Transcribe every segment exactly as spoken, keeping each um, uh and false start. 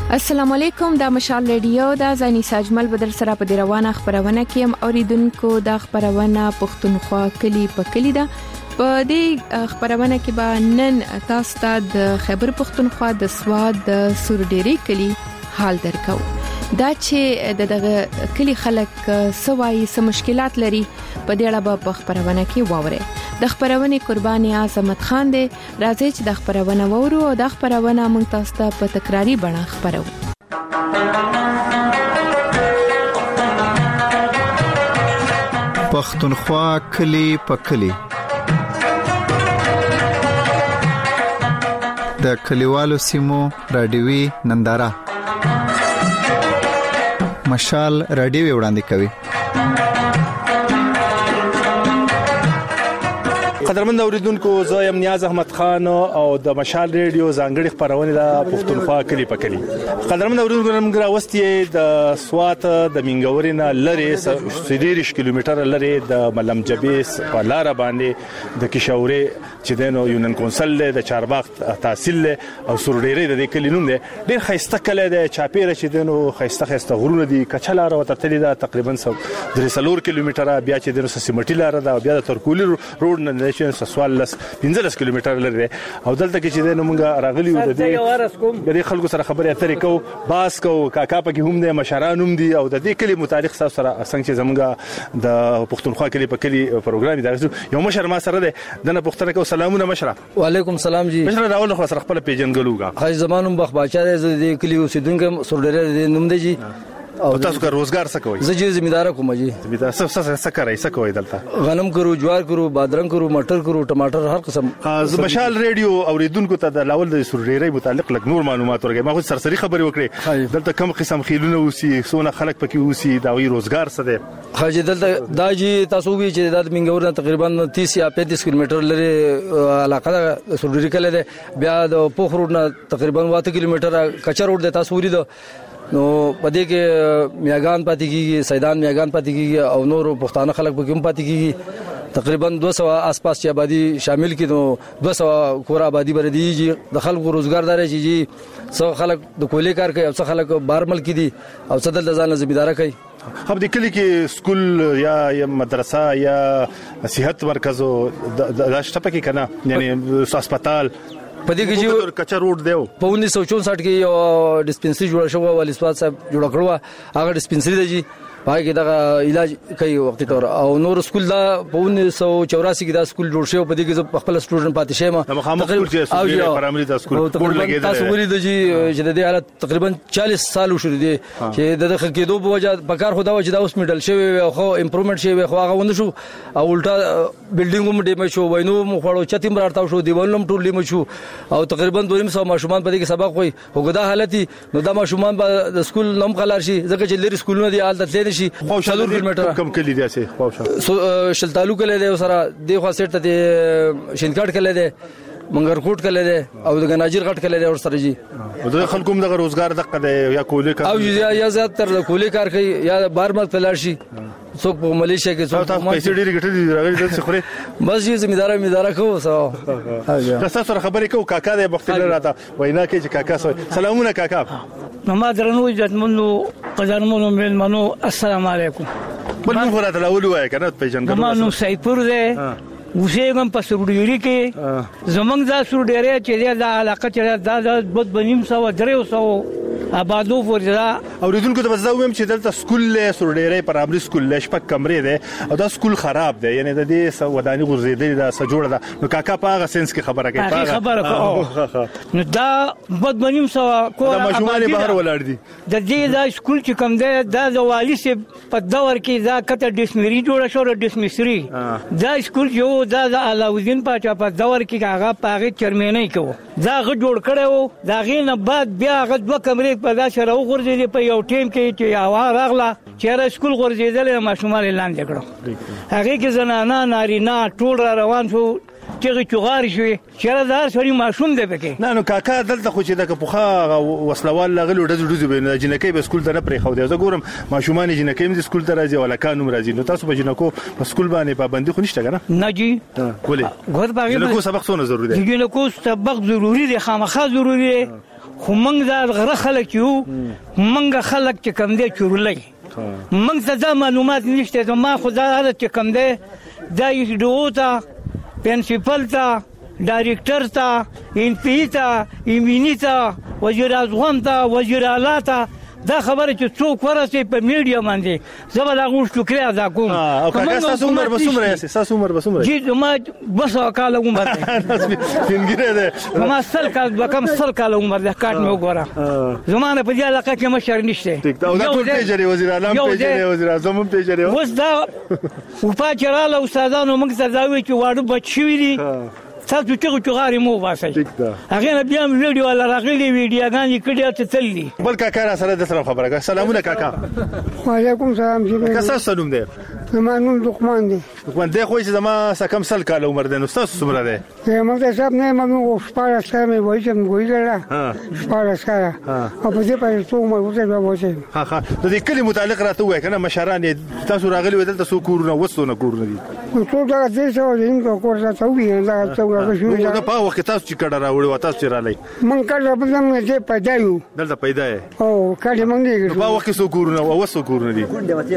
السلام علیکم، دا مشال ریډیو دا زنی ساجمل بدر سره په روانه خبرونه کیم اوریدونکو دا خبرونه پښتونخوا کلی په کلی دا په دې خبرونه کې به نن تاسو ته د خیبر پښتونخوا د سواد د سورډيري کلی حال درکو. دا چې دغه کلی خلک سوای سم مشکلات لري په دې اړه په خبرونه کې واوري. د خبرونه قرباني عظمت خان دی. راځي چې د خبرونه وورو او د خبرونه مونږ تاسو ته په تکراری بڼه خبرو. پښتونخوا کلی په کلی د کلیوالو سیمو رادیوي ننداره مشال رادیو وړاندې کوي. قدرمن اوریدونکو، زه یم نیاز احمد خان او د مشال ریډیو ځانګړي خبرونه د پښتونخوا کلی په کلی. قدرمن اوریدونکو، موږ راوستي د سوات د منګورینه لری سديرش کیلومتر لری د ملم جبیس په لار باندې د کشوري چې دنو یونن کونسل د چارباغ تحصیل او سورډيري د کلی نوم دی. ډیر خيسته کله د چاپیره چې دنو خيسته خيسته غرونه دي، کچلار او ترتلي دا تقریبا درې کیلومتره بیا چې دنو سیمټی لار دا بیا د ترکولی روډ نه سوال لس پنځلس کیلومتر لري. او دلته کې چې د موږ راغلی و د دې د خلکو سره خبرې اترې کو باس کو کاکا پکې هم د مشران هم دي او د دې کلی متعلق سره څنګه چې زموږ د پښتونخوا کلی په کلی پروګرام دی. یو مشر ما سره ده دنه پښتنه کو سلامونه مشره. وعلیکم سلام جی. مشره راول خو سره خپل پیجنګلوګه خای زمانم بخ باچا د کلی اوسیدونکو سورډيري نوم دی جی. او تاسو کار روزګار څه کوئ؟ زه چې زمیندار کوم جی. زمیندار څه څه څه کوي څه کوي دلته؟ غنم کرو، جوار کرو، بادرنګ کرو، مټر کرو، ټماټر، هر قسم. ز مشال ریډیو اوریدونکو ته د لاول د سورډيري متعلق لږ نور معلومات ورکړم. ما خو سرسري خبرې وکړې. دلته کم قسم خیلونه اوسي، سونه خلک پکې اوسي، دا وی روزګار څه دی؟ خاجي دلته دا جی تاسو وی چې د منګور تقریبا تیس یا پینتیس کیلومتر لري علاقه سورډيري کله ده. بیا د پوخرو نه تقریبا واته کیلومتر کچر روډ د تاسو ورید نو پدې کې میاګان پاتې کیږي، سیدان میاګان پاتې کیږي او نور پښتانه خلک پکې هم پاتې کیږي. تقریبا دو سو آس پاس چې آبادی شامل کړي نو دو سو کور آبادی بردي د خلکو روزګار دار شي جی. څو خلک د کولې کار کوي او څو خلک بارمل کړي او څه د ځان زمیندار کوي. خو د کلی کې سکول یا مدرسه یا صحت مرکز د شته پکې کنه، یعنی هسپتال پدې کې چې کچا روډ دیو په انیس سو چونسठ کې یو ډیسپنسری جوړ شو، ولې سواد صاحب جوړ کړو. هغه ډیسپنسری دی جی، پای کې دا علاج کوي وخت تور. او نور سکول دا په انیس سو چوراسی کې دا سکول جوړ شو. پدې کې خپل سټوډنټ پاتې شمه تقریبا او پرایمري دا سکول ورته لګیدل. تاسو ولې د جی چې د دې حالت تقریبا چالیس سال وشو دي چې د دغه کېدو په وجه په کار خدا وجه دا اوس میډل شوی او خو امپروومنت شوی خو هغه ونه شو او الټا بلډینګ هم ډیمه شو، وینو مخړو چتیم راټاو شو، دیوالم ټول لیمه شو او تقریبا دوه سو ماشومان په دې کې سبق وای. وګدا حالتي نو دا ماشومان د سکول نوم خلار شي ځکه چې لري سکولونه دی حالت تل شي. خو کیلومتر کم کلی دی سه خو شل تعلق کله دی سره دی خو سیټ ته شینکاټ کله دی، منګرکوټ کله دی او د غناجر غټ کله دی ور سره جی. د خلکو د روزګار دغه دی یا کولې کار او یا زیات تر کولې کار کوي یا بارمل تلل شي. څوک په ملیشیا کې څوک په پیسې ډېری ګټلې راغلي دلته خوري. بس یې زمیندار زمیندار کو سو تاسو سره خبرې کو. کاکا د بختل راته وینا کې چې کاکا سو سلامونه کاکا. محمد درنو عزتمنو قدرمنو مېلمنو السلام علیکم. بل موږ راته لاول وای کنه پیژنګلو. ما نو سیدپور ده اوسېږم په سورډيري کې. زمونږ دا سورډيري چې دا علاقه چې دا د بد بنیم سو درې سو آبادو وردا اوریدونکو ته بزاو ویم چې دلته سکول له سورډيري پرامري سکول له شپږ کمرې ده او دا سکول خراب ده، یعنی د دې سو وداني غورځېدلې دا سجوړه ده. نو کاکا په هغه سنس کې خبره کوي. هغه خبره کوي نو دا بد بنیم سو کو دا ماشومان بهر ولاړ دي. د دې دا سکول چې کوم ده دا د والي سي په دور کې دا کته ډیسمری جوړه شو، ډیسمسری دا سکول یو دا د علاوالدین پاچا په دور کې هغه پاغه چرمنې کوي. دا غ جوړ کړو، دا غینه بعد بیا غ دوه کمرې په دا سره وګرځي په یو ټیم کې چې هوا راغله چې سکول ورځېدل ماشومان لاندې کړو. هغه کې زنانه نارینه ټول را روان شو چې چوغار شوی چې دا سړي ماشوم دی پکې. نه نو کاکا دلته خو چې د پوخا وسلوال لغلو ډز ډز به جنکې به سکول ته نه پرې خو دی. زه ګورم ماشومان جنکې هم د سکول ته راځي ولا کانوم راځي. نو تاسو به جنکو په سکول باندې پابندي خو نشته کنه؟ نه جی ولې ګور باغې جنکو سبق څونه ضروري دی؟ جنکو سبق ضروري دی، خامخا ضروري دی. خو موږ دا غره خلک یو موږ خلک چې کم دی چورلۍ موږ ته دا معلومات نشته ما خو دا عادت چې کم دی دا ایس ډي او ته پرنسپل ته ډایرکټر ته ان پی ته ایمینی ته وزیر اعظم ته وزیر اعلی ته دا خبره چې څوک ورسي په میډیا باندې زما دا غوښ شکریا ادا کوم او کاکا تاسو عمر به څومره یې تاسو عمر به څومره جی ما بس کال عمر دی فینګره ده ما سل کال وکم سل کال عمر ده کاټ مې وګوره زمانه په دې علاقه کې مشر نشته ټیک دا ټول پیجري وزیر اعظم پیجري وزیر اعظم پیجري وس دا و پاچراله استادانو موږ ته دا وی چې واړو بچوي دي تاسو چې چغاري مو واسي هغه نه بیا ویډیو ولا راغلي ویډیوګان کړي ته تللی بل کاکا سره د سره خبره کا سلامونه کاکا وعلیکم سلام جی کسا سلام دی زمانون لقمان دی لقمان دی خو چې زما سکم سل کال عمر دی نو تاسو څومره دی زما د صاحب نه مې شپاره سره مې وایي چې مې وایي ها شپاره سره او په دې په څو مې وځي وځي ها ها د دې کلی متعلق راته وای کنه مشران تاسو راغلي ودل تاسو کورونه وسونه کورونه دي ټول دا دې څو دین کو کور ته وی دا څو دا په وخت تاسو چې کډه راوړی و تاسو چې رالای من کله په زموږ دې پیدا یو دلته پیدا یې او کله مونږ دې په وخت سو کورونه او وسو کورونه دي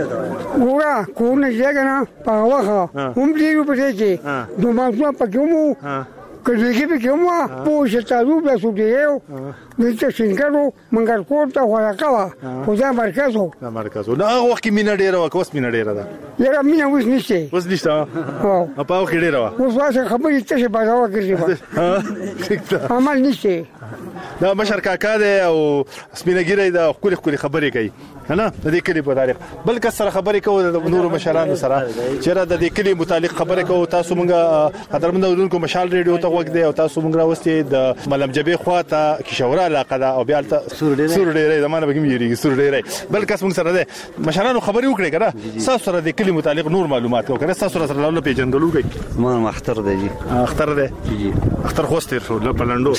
ګورا کورونه ځای نه په وخت هم دې په دې کې دوه مانځه پکې مو کله چې په کومه پوښتنه تاسو به سو دیو د څنګهو منګر کوټه ورکاوه خو دا مرکزو دا مرکزو دا هغه وخت مینه ډیره وکوس مینه ډیره ده یاره مینه اوس نشته اوس نشته او په وخت ډیره وا اوس واسه خبرې ته څه بازار کړی ها ټیک ده عمل نشته دا مشر کاکا دی او سپینګری دا خپل خپل خبرې کوي کنه د دې کلی په تاریخ بل کس سره خبرې کوو د نورو مشرانو سره چې د دې کلی متعلق خبرې کوو تاسو مونږه قدرمن اورونکو مشال ریډیو ته وګ دی او تاسو مونږ راوستي د ملم جبې خواته کشوره علاقه ده او بیا سور ډیرې زمانه به کې یریږي سور ډیرې بل کس مونږ سره ده مشرانو خبرې وکړي کنه تاسو سره د کلی متعلق نور معلومات کوو کنه تاسو سره له پیجندلو کوي ما اختر دی جی اختر دی جی اختر خوستر شو له پلندو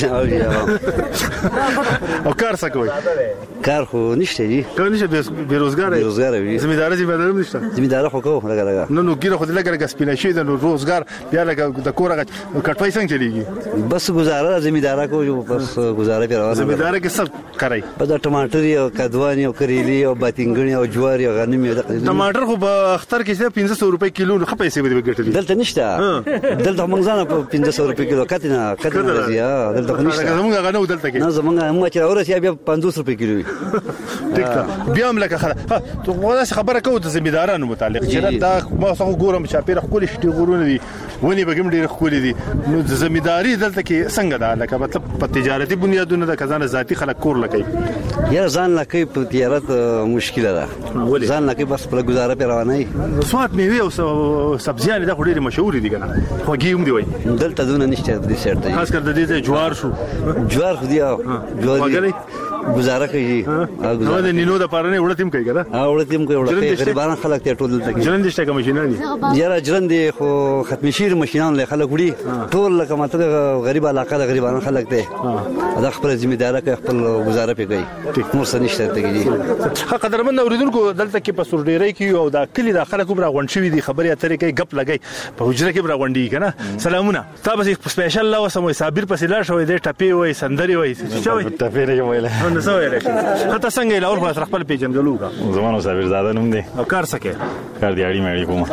او کار څه کوي کار خو نشته جی کار نشته بیروزګار بیروزګار وي زمیندار چې بدلم نشته زمیندار خو کوو لګا لګا نو نو ګیره خو لګا لګا سپینه شي د روزګار بیا لګا د کورغه کټوي څنګه چلیږي بس گزاره زمیندار کو جو بس گزاره پیروانه زمیندار کې څه کوي په د ټماټر او کدوانی او کریلی او باتینګنی او جوار او غنم یو ټماټر خو په اختر کې پنځه سوه روپۍ کیلو خو پیسې به ګټلې دلته نشته دلته موږ ځان په پنځه سوه روپۍ کیلو کتنه کتنه راځي دلته نشته زمونږ غنو دلته کې نه زمونږ موږ چې اورسیا بیا پنځوس روپۍ کیلو وي ټیک ده بیا هم لکه خبره ته ولا خبره کوو د زمیندارانو متعلق چې دا ما څنګه ګورم چې پیره خپل شتي غورونه دي ونی بګم ډیر خولې دي نو د زمینداری دلته کې څنګه ده لکه مطلب په تجارتي بنیادونو د کزانه ذاتی خلک کور لکې یا ځان لکې په تجارت مشکله ده ځان لکې بس په گزاره پیروانه سوات میوه او سبزیان د خوري مشهور دي کنه خوږی هم دی وای دلته دونه نشته د دې سرته خاص کر د دې جوار شو جوار خو دی جوار گزاره کوي هغه د نینو د پارنه وړتیم کوي کنه ها وړتیم کوي وړتیم غریبانو خلک ته ټول دلته ژوند دشته کوم ماشينه دي یاره ژوند خو ختم شیر ماشينان له خلک وړي ټول لکه ماته غریب علاقه د غریبانو خلک ته دا خپل ذمہدار کوي خپل گزاره کوي نور څه نشته ته کیږي قدرمن اوریدونکو دلته کې په سورډيري کې او دا کلی د خلکو برا غونډ شوی دي خبرې اترې کوي غپ لګي په حجره کې برا غونډي کنه سلامونه تاسو سپیشل لا وسمو صابر په سیلار شوې د ټپي وای سندري وای څه ټپي نه ویل نو څه ویل خاطر څنګه لاور په خپل پیجنګلو کا زمانو صابر زاده نوم دی او کار سکے کار دی اړي مېړي کوم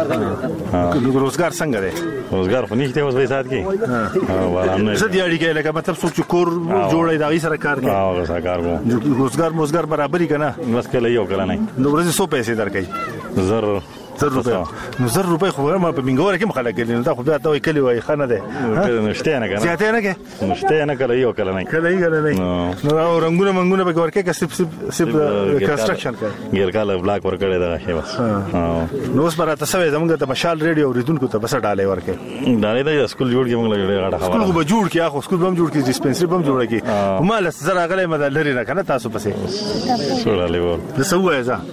ها روزګار څنګه دی روزګار خو نشته اوس وای سات کې ها ورانه څه دی اړي کې لکه مطلب څوک کور جوړي دا غي سره کار کوي ها سره کار کوم روزګار موزګار برابرۍ کنه بس کله یو کله نه نو ورځ څو پیسې درکې زر زر روپے نو زر روپے خو ما په منګوره کې مخاله کړي نو دا خو بیا ته کلی وای خانه ده نشته نه کنه زیاته نه کې نشته نه کله یو کله نه کله یې کله نه نو رنگونه منګونه به ورکه کې سپ سپ سپ کنستراکشن کوي ګیر کاله بلاک ورکړی دا شی بس نو اوس پر تاسو زمونږ ته مشال ریډیو اوریدونکو ته بس ډالې ورکه ډالې دا سکول جوړ کې موږ لګړې غاړه خبره سکول به جوړ کې اخو سکول به جوړ کې ډیسپنسری به جوړ کې مال زرا غلې مدل لري نه کنه تاسو پسې سوړلې و د سوې ځه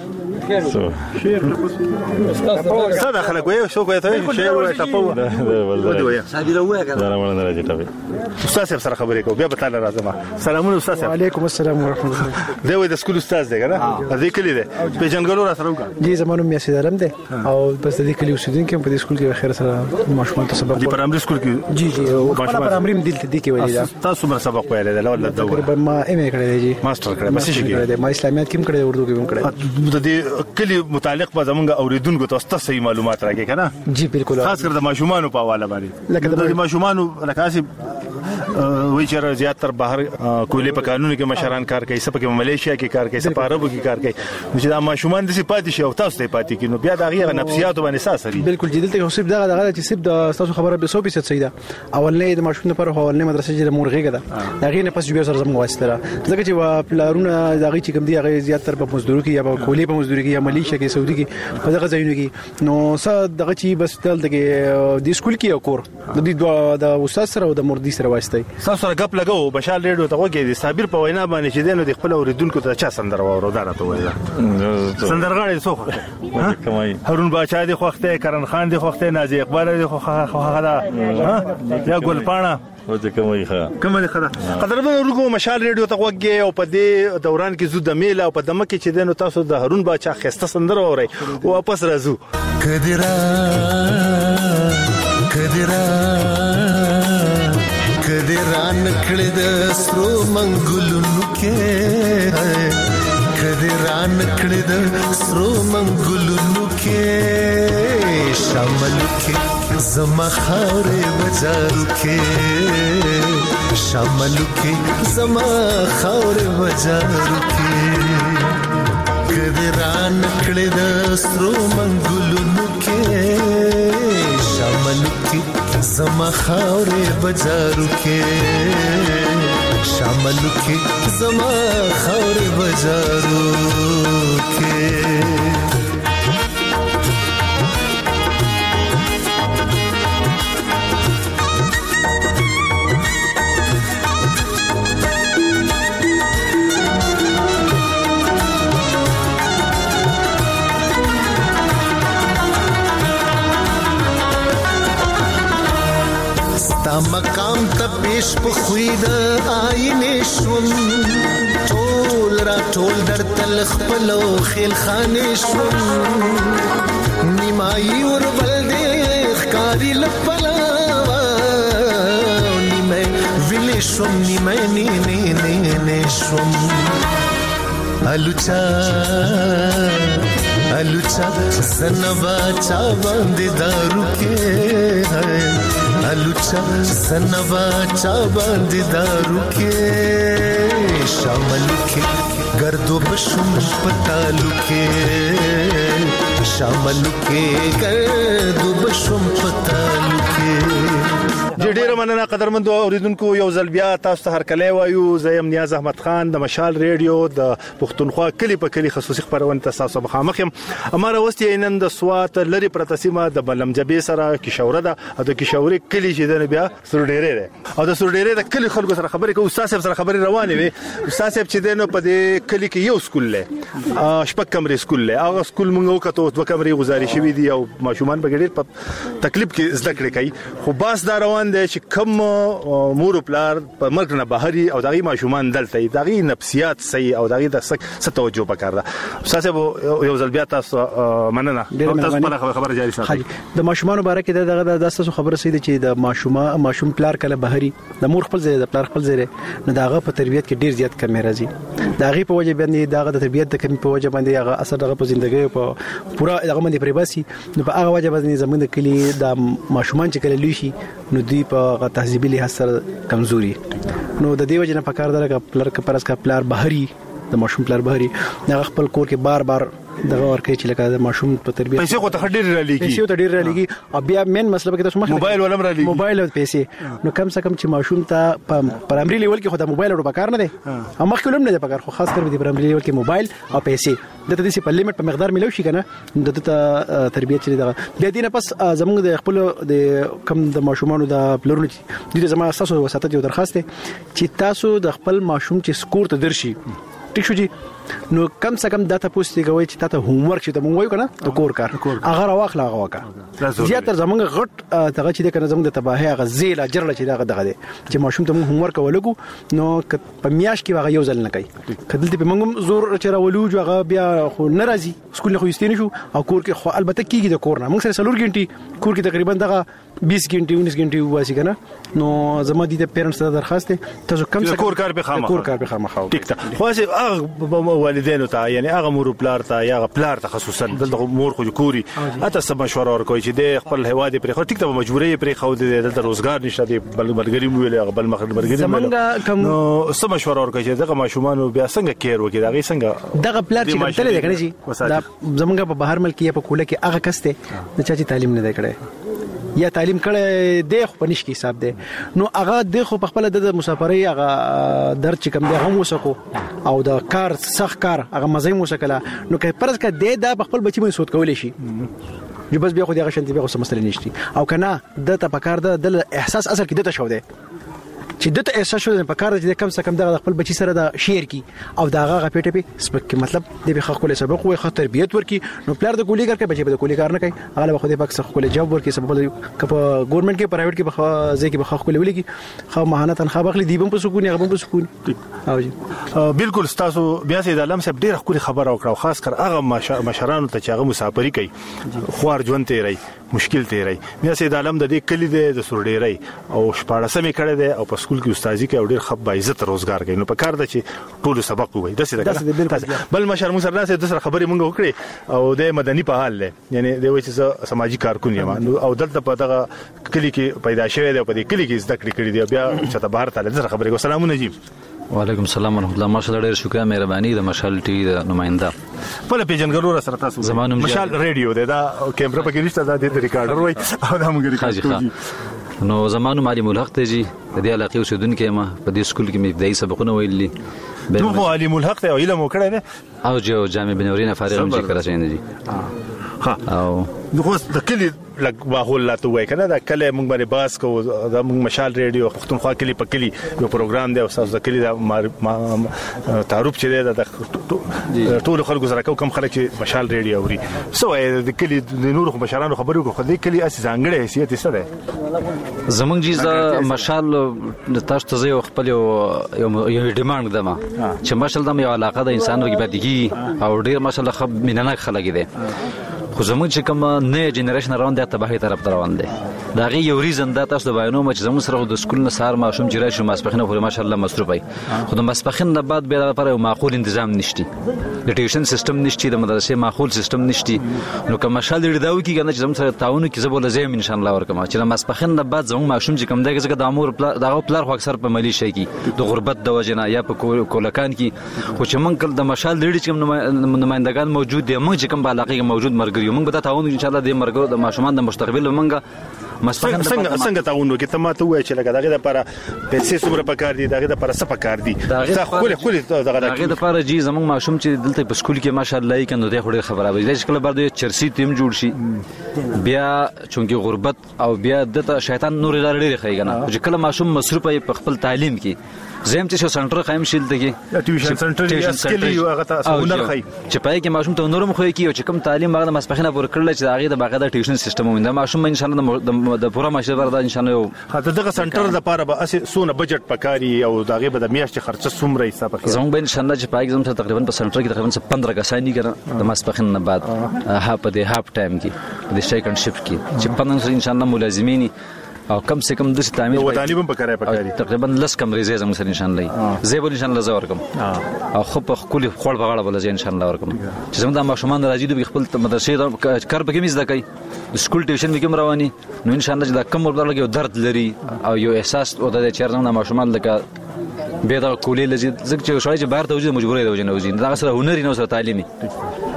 صدا خلک وایي شو کوي ته شعر وایي تاسو ودوي صابر وایي دا راوړل نه راځي ټاپي استاد صاحب سره خبرې کوم بیا به تعالی راځم سلامونه استاد صاحب وعلیکم السلام ورحمۃ الله. دی وایي د سکول استاد دی کنه دې کلی دی په جنګلو را سره وکړه جی زمونږ میاسي درم دی او بس دې کلی اوسیدونکو په دې سکول کې خیر سره ماشومان ته سبق د پرایمري سکول کې جی جی او پرایمري هم دلته دی کې ویل دا تاسو مر سبق ویل دی ول دا تقریبا ما ایم ای کړی دی ماستر کړی بس شي کړی ما اسلامیات کې کړی اردو کې هم کړی د دې کلی متعلق به زمونږ اوریدونکو تاسو صحیح معلومات راکې کنه جی بالکل خاص کر د ماشومان په حواله باندې لکه د ماشومان لکه وی چې زیات تر بهر کولې په قانون کې مشران کار کوي سپه کې ملیشیا کې کار کوي سپه عربو کې کار کوي چې دا ماشومان د سپاتې شي او تاسو ته پاتې کینو بیا دا غیر نفسیات باندې اساس لري بالکل جدي ته اوسې دغه دغه چې سب د تاسو خبره به صد فیصد صحیح ده اولنې د ماشومان لپاره اولنې مدرسې چې مورغه ده دا غیر نه پس جوړ سره زموږ واسطه ځکه چې پلارونه دغه چې کوم دی هغه زیات تر په مزدوري کې یا په کولې په مزدوري کې یا ملیشیا کې سعودي کې په دغه ځایونو کې نو څه دغه چې بس تل دغه د سکول کې او کور د دې د استاد سره او د مردي سره واسطه تاسو سره غپ لګاو بشار ریډیو ته وګورئ د صابر په وینا باندې چې دینو د خپل اوریدونکو ته چا سندر وورو دا راته وایي سندرغاړي څوک کمای هارون باچا دی خوخته کرن خان دی خوخته نازي اقبال دی خوخه دا یا ګل پاڼه او چې کومه ښه کومه ښه قدرمن ورګو مشال ریډیو ته وګورئ او په دې دوران کې زو د میل او په دمه کې چې دینو تاسو د هارون باچا خسته سندر ووري او واپس راځو کدرا کدرا کدرا نکړه د سرو منګلونو کې کدرا نکړه د سرو منګلونو کې شامل کې زما خاورې وزارو کې شامل کې زما خاورې وزارو کې کدرا نکړه د سرو منګلونو کې شامل کې زما خاورې وزارو کې شامل کې زما خاورې وزارو کې مقام ته پیش په خوید آینه شوم ټول را ټول در تل خپلو خیل خانه شوم نیمای ور بل دې ښکاری لپلا نیمه ویل شوم نیمه نه نه نه نه شوم الوچا الوچا سنوا چا باندې دارو کې الوچا سنوا چا باندې دارو کې شامل کې گردو بشم پتالو کې شامل کې گردو بشم پتالو کې ډېر مننه قدرمنو اوریدونکو یو ځل بیا تاسو ته هرکلی وایو زه یم نیاز احمد خان د مشال ریډیو د پښتونخوا کلی په کلی خصوصي خبرونه تاسو مخامخ یم امره وستي نن د سوات لری پرتسیمه د بلم جبې سره کشوره ده او د کشوري کلی چې د بیا سرډيره ده او د سرډيره د کلی خلکو سره خبرې کوي استاد صاحب سره خبرې روانه وي استاد صاحب چې دنه په دې کلی کې یو سکول له شپږ کمرې سکول له هغه سکول مونږ وکړو دوه کمرې گزارې شوې دي او ماشومان په ګډیر په تکلیف کې زده کړې کوي خو باس دا روان دي چې کوم مور پلار په مرګ نه بهري او دغه ماشومان دلته دغه نفسیات صحیح او دغه د څه توجه وکړه استاد صاحب یو ځل بیا تاسو مننه تاسو په خبره جاري ساتئ د ماشومان مبارک دغه د تاسو خبره سي چې د ماشومه ماشوم پلار کله بهري د مور خپل ځای د پلار خپل ځای نه دغه په تربيت کې ډیر زیات کمی راځي دغه په وجه باندې دغه د تربيت د کمی په وجه باندې هغه اثر دغه په ژوندۍ په پورا دغه باندې پریباسي نو په هغه وجه باندې زمونږ د کلی د ماشومان چې کله لوي شي نو دی په تهذیبي لحاظ سره کمزوري نو د دې وجه نه پکار درګه پلار کا پرس کا پلار بهري د ماشوم پلار بهري هغه خپل کور کې بار بار دغه ورکه چې لکه د ماشوم په تربیت پیسې خو ته ډېر را لګي پیسې ته ډېر را لګي او بیا مین مسله کې تاسو مخ موبایل ولم را لګي موبایل او پیسې نو کم څه کم چې ماشوم ته په پرایمري لیول کې خو د موبایل ورو پکار نه دي هم مخ کولم نه دي پکار خو خاص کر د پرایمري لیول کې موبایل او پیسې د دې په لیمټ په مقدار ملو شي کنه د ته تربیت چي دغه بیا دینه پس زموږ د خپل د کم د ماشومانو د پلورونو دي زما اساسو وساتت یو درخواست چې تاسو د خپل ماشوم چې سکور ته درشي ټیک شو جی نو کم څه کم دا تاسو ته کوي چې تاسو هوم ورک چې موږ وایو کنه د کور کار هغه راوخلا هغه وکا زیاتره زمونږ غټ هغه چې کنه زمونږ د تباهي هغه زیله جرله چې دغه دغه چې ماشوم ته موږ هوم ورک ولګو نو په میاش کې هغه یو ځل نه کوي کله په موږ زور چې راولو هغه بیا خو ناراضي سکول خو یستین شو او کور کې خو البته کیږي د کور نه موږ سره سلور غنټي کور کې تقریبا دغه بیس غنټي انیس غنټي واسي کنه نو زما دي د پیرنټس ته درخواست تاسو کم څه کور کار به خامخا کور کار به خامخا ټیک ته خو هغه والدینو ته یعنی هغه مور پلار ته یا پلار ته خصوصا دلته مور خو کوري اته سم مشوره ورکوي چې د خپل هواد پر خو ټیک ته مجبورې پر خو د روزګار نشته دی بل مرګري ویل بل مرګري زمونږ نو سم مشوره ورکوي چې دغه ماشومان بیا څنګه کیر وکړي دغه څنګه دغه پلار چې کوم تل دی کنه جی دا زمونږ په بهر ملک یا په کوله کې هغه کسته چې چې تعلیم نه دی کړی یا تعلیم کړي د خو پنځ کې حساب دی نو هغه د خو په خپل د مسافرۍ هغه در چې کوم دی هم وسکو او د کار سخت کار هغه مزه مو وسکله نو که پرز ک د د خپل بچی مې سود کولې شي جو بس بیا خو دغه شنت بیا خو سمستل نشتی او کنه د ته پکار د احساس اصل کې د ته شو دی چې دته احساس شو په کار چې کم څه کم دغه خپل بچی سره د شیر کی او دغه غپېټه په سپک مطلب د به خپل سبق وي خاطر تربیت ورکی نو پلار د کولی کار کوي بچی په کولی کار نه کوي هغه به خو د پک څه خپل جواب ورکی سبب کپ ګورنمنت کې پرایویټ کې به ځکه به خپل ولګي خو مهانه تنخواه بخلی دی په سکون هغه په سکون او جی بالکل تاسو بیا سید علم صاحب ډیر خوري خبر او کړو خاص کر هغه مشرانو ته چې هغه مسافری کوي خوار ژوند تیری مشکل تیری بیا سید علم د دې کلی د سورډيري او شپاړه سمې کړه ده او په سکول کې استادي کوي ډیر خپ با عزت روزګار کوي نو په کار ده چې ټول سبق وي د څه بل مشر مو سره د سره خبرې مونږ وکړي او د مدني په حال له یعنی د وایي چې سماجی کارکون یم او دلته په دغه کلی کې پیدا شوی دی په دې کلی کې زده کړې کړې دی بیا چې ته بهر ته د خبرې کو سلام نجیب وعلیکم السلام ورحمۃ اللہ ماشاءالله ډیر شکر مهرباني د مشال ټي د نمائنده په پیجنګلو سره تاسو زمانو مشال ریډیو دا کیمرا پکې نشته د ریکارډر وای او دا موږ ریکارډ نو زمانو معلم الحق ته جی د دې علاقې اوسیدونکو ما په دې سکول کې مې ابتدایي سبقونه ویلي نو معلم الحق ته علم وکړی نه او جو جامع بنورین فارغ هم چې کراچۍ نه جی ها او دغه د کلی لګ واهول لا ته وای کنه دا کله موږ باندې باس کو دا موږ مشال ریډیو پښتونخوا کلی په کلی یو پروګرام دی او تاسو د کلی دا تعارف چې دا ټول خلکو سره کوم خلک چې مشال ریډیو اوري سو د کلی د نور خو مشالانو خبرو کو خدای کلی اساس ځانګړی حیثیت څه ده زمونږ جیزه مشال تاسو ته یو خپل یو یو ډیماند ده ما چې مشال د یو علاقه د انسان ورګ پاتېږي او ډیر مشال خب مینناک خلک دي خو زموږ چې کوم نه جنریشن روان دي تباهي طرف روان دي دا غي یو ریزن دا تاسو د بیانوم چې زموږ سره د سکول نه سار ما شوم جره شو ماسپخنه پورې ماشاءالله مصروف وي خو د ماسپخنه نه بعد به لپاره یو معقول تنظیم نشتی د ټیوشن سیستم نشتی د مدرسې معقول سیستم نشتی نو کوم مشال دې داو کې کنه چې زموږ سره تعاون کې زبول زم ان شاء الله ورکم چې د ماسپخنه نه بعد زموږ ماشوم چې کوم دغه ځکه د امور دغه پلار خو اکثر په ملي شي کې د غربت د وجنه یا په کولکان کې خو چې مونږ د مشال دې چې کوم نمائندگان موجود دي مونږ چې کوم په علاقه کې موجود مرګري مونږ به تعاون ان شاء الله د مرګ د ماشومان د مستقبل مونږه څنګه څنګه تعاون وکړي ته ماته وایي چې لکه دغه لپاره پیسې څومره پکار دي دغه لپاره څه پکار دي دا خپل خپل دغه لپاره جی زموږ ماشوم چې دلته په سکول کې ماشاءالله یې کنه د خوري خبره وي چې کله بر د چرسي تیم جوړ شي بیا چونکی غربت او بیا د شیطان نور لري لري خیګنه چې کله ماشوم مصروف په خپل تعلیم کې زم چې سنټر قائم شیل دغه ټیوشن سنټر یا سکلی او هغه تاسو هنر خي چې پای کې ماشوم ته نورم خو کې او چې کوم تعلیم هغه مسپخینه پور کړل چې هغه د باغه د ټیوشن سیستم ومنده ماشوم ان شاء الله د پوره مشوره ده ان شاء الله خاطر دغه سنټر د پاره به اسه سونه بجټ پکاري او دغه به د میاشتې خرچه څومره حساب کوي زموږ به ان شاء الله چې پای کې زم تقریبا په سنټر کې تقریبا پندرہ کسانی کړه د مسپخینه بعد ها په د هاف ټایم کې د سیکنډ شفټ کې چې پندرہ ان شاء الله ملازمین او کم سے کم د تعمیر او تعلیم په کارای پکاري تقریبا لس کم ریزه زموږ سره ان شاء الله زه به ان شاء الله زه ورکم او خو په خپل خپل بغاړه بل زه ان شاء الله ورکم چې زموږ د ماشومان راځي د خپل مدرسې کار په کې مزدا کوي سکول ټیوشن کې رواني نو ان شاء الله چې دا کم ورته لګي درد لري او یو احساس او د چیرنه ماشومان لکه به دا کولې لږ ځکه چې شوي چې بهر ته وځي مجبورې دی وځي نه وځي دا سره هنري نه سره تعلیمي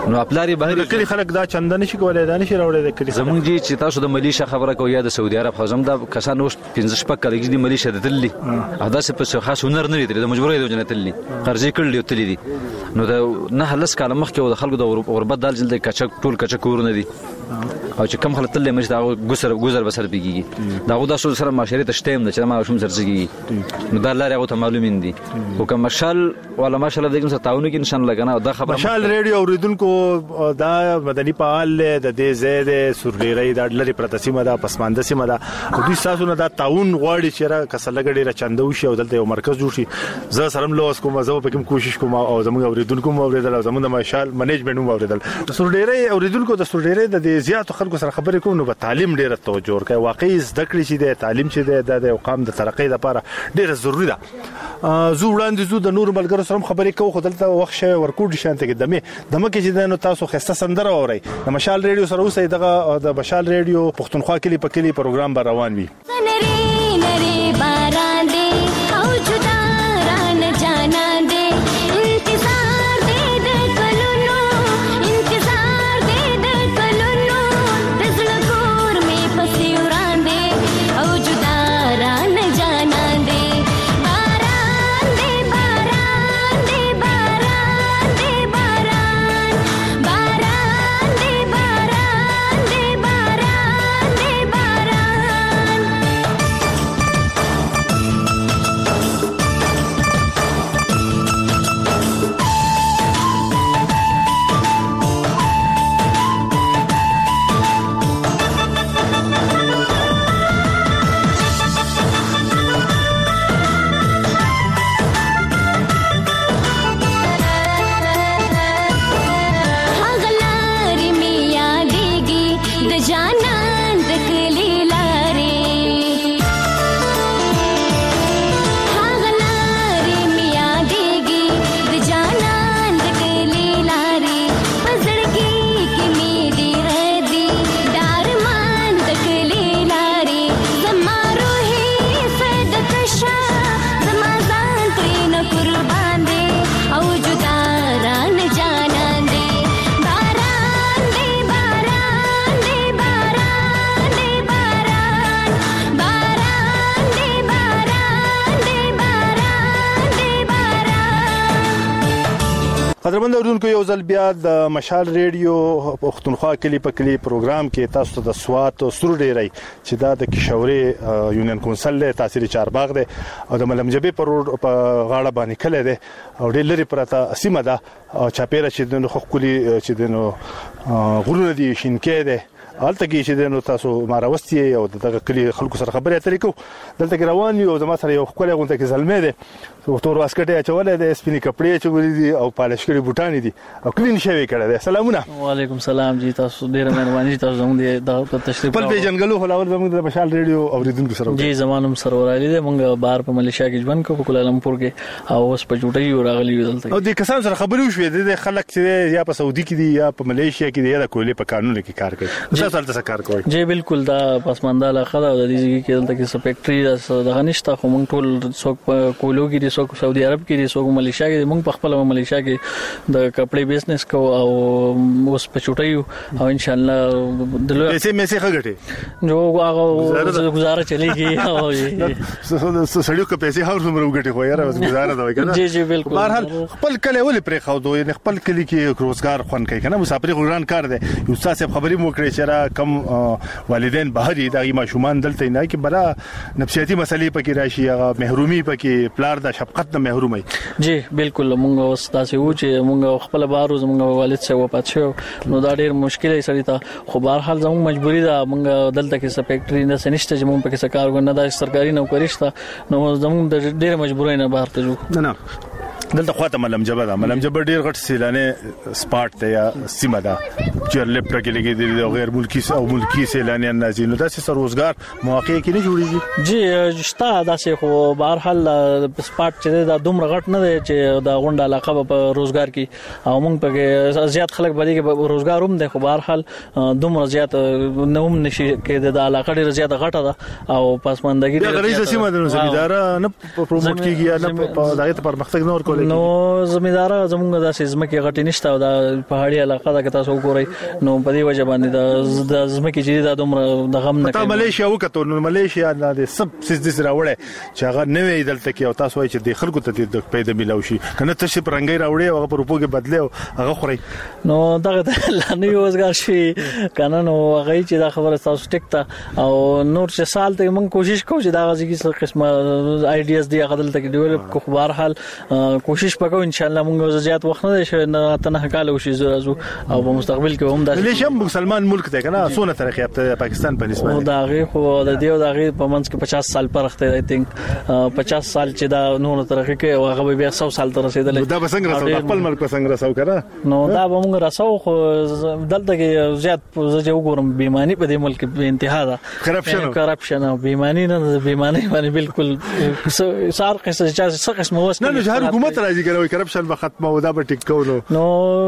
نو خپلاري بهر کلی خلک دا چنده نشي کولای دا نشي راوړي د کلی زمونږ جی چې تاسو د ملیشه خبره کوي یا د سعودي عرب خزم دا کسانو پنځه شپږ کال کې د ملیشه د تللی ادا څه په خاص هنر نه لري د مجبورې د جنت تللی قرضې کړل تللی دي نو دا نه هلس کال مخکې د خلکو د غربت دال جلد کچک ټول کچک ورونه دي او چې کم خلک تللی مش دا ګسر ګزر بسر بيږي دا غو د سره معاشري ته شتیم نه چې ما شوم سرځي نو دا لاره غو ته معلومین دي او کوم مشال ولا ماشاء الله دغه تعاون کې انشاء الله کنه دا خبر مشال ریډیو اوریدونکو دا مدني فعال د دې زید سورډيري د لری پرتسیمه دا پسمانده سیمه دا او دوی تاسو نه دا تعاون غواړي چې را کسلګړي را چندو شي او دلته یو مرکز جوړ شي زه سرم لوس کوم زه په کوم کوشش کوم او زموږ اوریدونکو مو اوریدل او زموږ د مشال منیجمنت مو اوریدل سورډيري اوریدونکو د سورډيري د زیاتو خلکو سره خبرې کوم نو په تعلیم ډیره توجه ورکړي واقعي زده کړې چې د تعلیم چې د قوم د ترقۍ لپاره ډیره ضروری ده زو وړاندې زو د نور ملګرو سره خبرې کوو خو دلته وخت شوی ورکوډ شانته کې دمه دمه کې چې نو تاسو خسته سندره اورئ د مشال ریډیو سره اوسئ دغه د مشال ریډیو پښتونخوا کلی په کلی پروګرام به روان وي نری نری باران دې او جدا ران جانا دې انتظار دې د کلونو انتظار دې د کلونو د زړه کور مې پسې وران دې او جدا ران جانا دې قدرمن اوریدونکو یو ځل بیا د مشال ریډیو پښتونخوا کلی په کلی پروګرام کې تاسو ته د سوات سورډيري چې دا د کشوري یونین کونسل له تاثیر چارباغ ده او د ملمجبې پر روډ په غاړه باندې کله ده او ډېر لري پرته سیمه ده او چاپیره چې د خو کلی چې د غرونه دي شینکې ده حالت کې چې د تاسو ماراوستي او د کلی خلکو سره خبرې اترې کو دلته روان یو د ما سره یو خپل غونډه کې زلمې ده او تور واسکټه چولې ده سپینې کپړې چولې دي او پالش کړي بوټان دي او کلین شوی کړه ده سلامونه وعلیکم سلام جی تاسو ډیر مهرباني تاسو زموږ د تشریف په جنګلو خلاول زموږ د مشال ریډیو اوریدونکو سره جی زمانم سرور علي ده مونږ بار په ملیشیا کې ژوند کوو په کولالمپور کې او اوس په جوړي راغلي دلته او د کسان سره خبرې وشوې د خلک چې یا په سعودي کې دي یا په ملیشیا کې دي یا د کولې په قانون کې کار کوي تاسو تاسو کار کوي جی بالکل دا پسمانده علاقه ده د دې کې دلته کې سپیکټري د غنښت خو مونږ ټول څوک کولو کې دي څوک سعودي عرب کې دي څوک ملیشیا کې مونږ په خپل ملیشیا کې د کپړې بزنس کو او اوس په چټیو او ان شاء الله د پیسې مې څه غټي جو هغه گزاره چلیږي او سړیو کې پیسې هاور څومره وګټي خو یاره گزاره دا وکنه جی جی بالکل بهرحال خپل کله ولې پرې خو دوی نه خپل کلی کې روزګار خون کوي کنه مسافر غران کار دی یو تاسو خبرې مو کړې چې کم والدین بهري دغه ماشومان دلته نه کې برا نفسیاتي مسلې پکې راشي هغه محرومي پکې پلار د شفقت نه محرومي جی بالکل مونږ اوس تاسو و چې مونږ خپل بارو زمونږ والد سره وپات شو نو دا ډیر مشکل یې سړی ته خو بهر حال زموږ مجبوری ده مونږ دلته کې سپیکټري نه سنشته چې مونږ پکې کار کوو نه د سرکاري نوکری شته نو زموږ د ډیر مجبورای نه بهر ته جو نه نه دلته خواته ملمجبه ده ملمجبه ډیر غټ سیلانه سپاټ ته یا سیمه ده چې لپټه کې لګي دي او غیر ملکی او ملکی سیلانیان نازي نو داسې سروزګار مواقع کې نه جوړیږي جی شتا داسې خو بهر حال سپاټ چې دا دومره غټ نه دی چې دا غونډه علاقه په روزګار کې او موږ په زیات خلک باندې کې روزګار هم دی خو بهر حال دومره زیات نوم نشي کې د علاقه ډیره زیات غټه ده او پسماندګي د غریزه سیمه د زمیدار نه پروموټ کیږي نه په دغه پرمختګ نور کول ورکړي؟ نو زمیندار زمونږ د سیزمکه غټی نشته او د پهاړی علاقه دا که تاسو وګورئ نو په دې وجه باندې د زمکه چې د دومره د غم نه کوي. ماليشیا وکړو نو ماليشیا د سب سیس د راوړې چې هغه نوې دلته کې او تاسو وایي چې د خلکو ته د پیدا ملاوي شي کنه ته شي پرنګي راوړې او په روپو کې بدله هغه خوري نو دغه لانی روزګار شي کنه نو هغه چې دا خبره تاسو ټیکته او نور چې سال ته موږ کوشش کوو چې دا غږی څه قسمه آیډیاز دی هغه دلته کې ډیولپ کو خو بهر حال کوشش وکړو ان شاء الله موږ زیات وخت نه شي نه تنه کال وشي زو او په مستقبل کې هم دا ماليشیا مسلمان ملک دی کنه سونه تاریخ یافته پاکستان په نسبت او دا غي خو د دې او دا غي په منځ کې پچاس سال پرخته آی تھنک پچاس سال چې دا نور ترقی کې او هغه به سو سال تر رسیدل دا بسنګ رسو خپل ملک بسنګ رسو کړه نو دا به موږ رسو خو دلته کې زیات زه وګورم بیمانی په دې ملک په انتها ده کرپشن کرپشن او بیمانی نه بیمانی باندې بالکل سار قصه چې څه قسمه وس نه نه هر حکومت راځي کوي کرپشن به ختمه او دا به ټیک کولو نو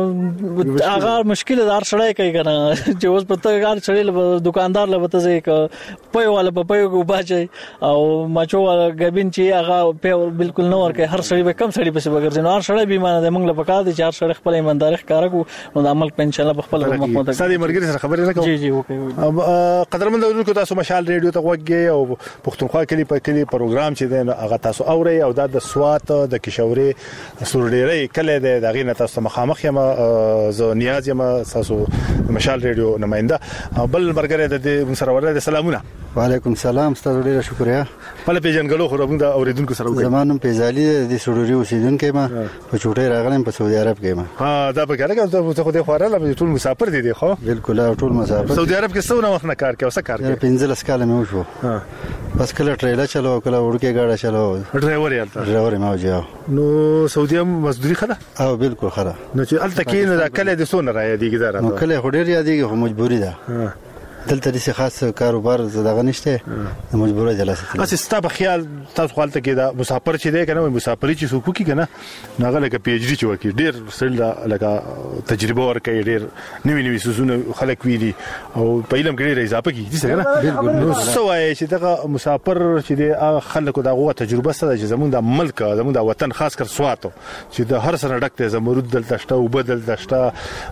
هغه مشکل دار سړی کوي کنه چې اوس په تګار سړی دکاندار لبته ځي ک پي والا په پيو کو باچي او ماچو والا غبین چې هغه په بالکل نو ورکه هر سړی به کم سړی په سبا ګرځي نو هر سړی بیمانه د موږ لپاره د چار سړی خپل ایماندار ښکارا کو نو د عمل په ان شاء الله خپل حکومت ته سړي مرګري سره خبرې نه کوم جی جی اوکي قدرمن دونکو تاسو مشال ریډیو ته وګورئ او پښتونخوا کلی په کلی پروګرام چې دی هغه تاسو اوري او د سوات د کشوري سورډيري کله د دغه نه تاسو مخامخ یم زه نیاز یم تاسو مشال ریډیو نمائنده بل مرګره د سره ورته سلامونه. وعلیکم السلام ستاسو ډیره شکریا. په پیژنګلو خو موږ د اوریدونکو سره وګورئ. زمانم پیزالي د سورډيري اوسیدونکو ما په چوټي راغلم په سعودي عرب کې ما. ها دا به کله چې خو د خوراله ټول مسافر دي دي خو بالکل ټول مسافر. سعودي عرب کې څونه وخت نه کار کوي او څه کار کوي؟ پنځلس کال مې وشو. ها بس کله ټریلا چلو کله وړکه گاډه چلو. ډرایور یې ډرایور ما وجه. نو سعودي مزدوري خره؟ او بالکل خره. نو چې الته کې نه کله د سونه راځي دیګ زره. نو کله هډیر یادېږي خو مجبوری ده. دلته د خاص کاروبار زداغه نشته مجبوره جلسه. اساس ستاسو خیال تاسو خپل ته کې دا مسافر چې دی کنه مسافرۍ چې څوک کی کنه ناغه لکه پی ایچ ډی چې وکی ډیر سره لکه تجربه ورکړي ډیر نوې نوې سوزونه خلک ویلي او په علم کې ډیر اضافه کیږي څه کنه بالکل. نو سوای چې دا مسافر چې دی خلکو دغه تجربه سره چې زمونږ د ملک زمونږ د وطن خاص کر سواتو چې د هر سره ډکته زمرود دلته شته او بدل دشته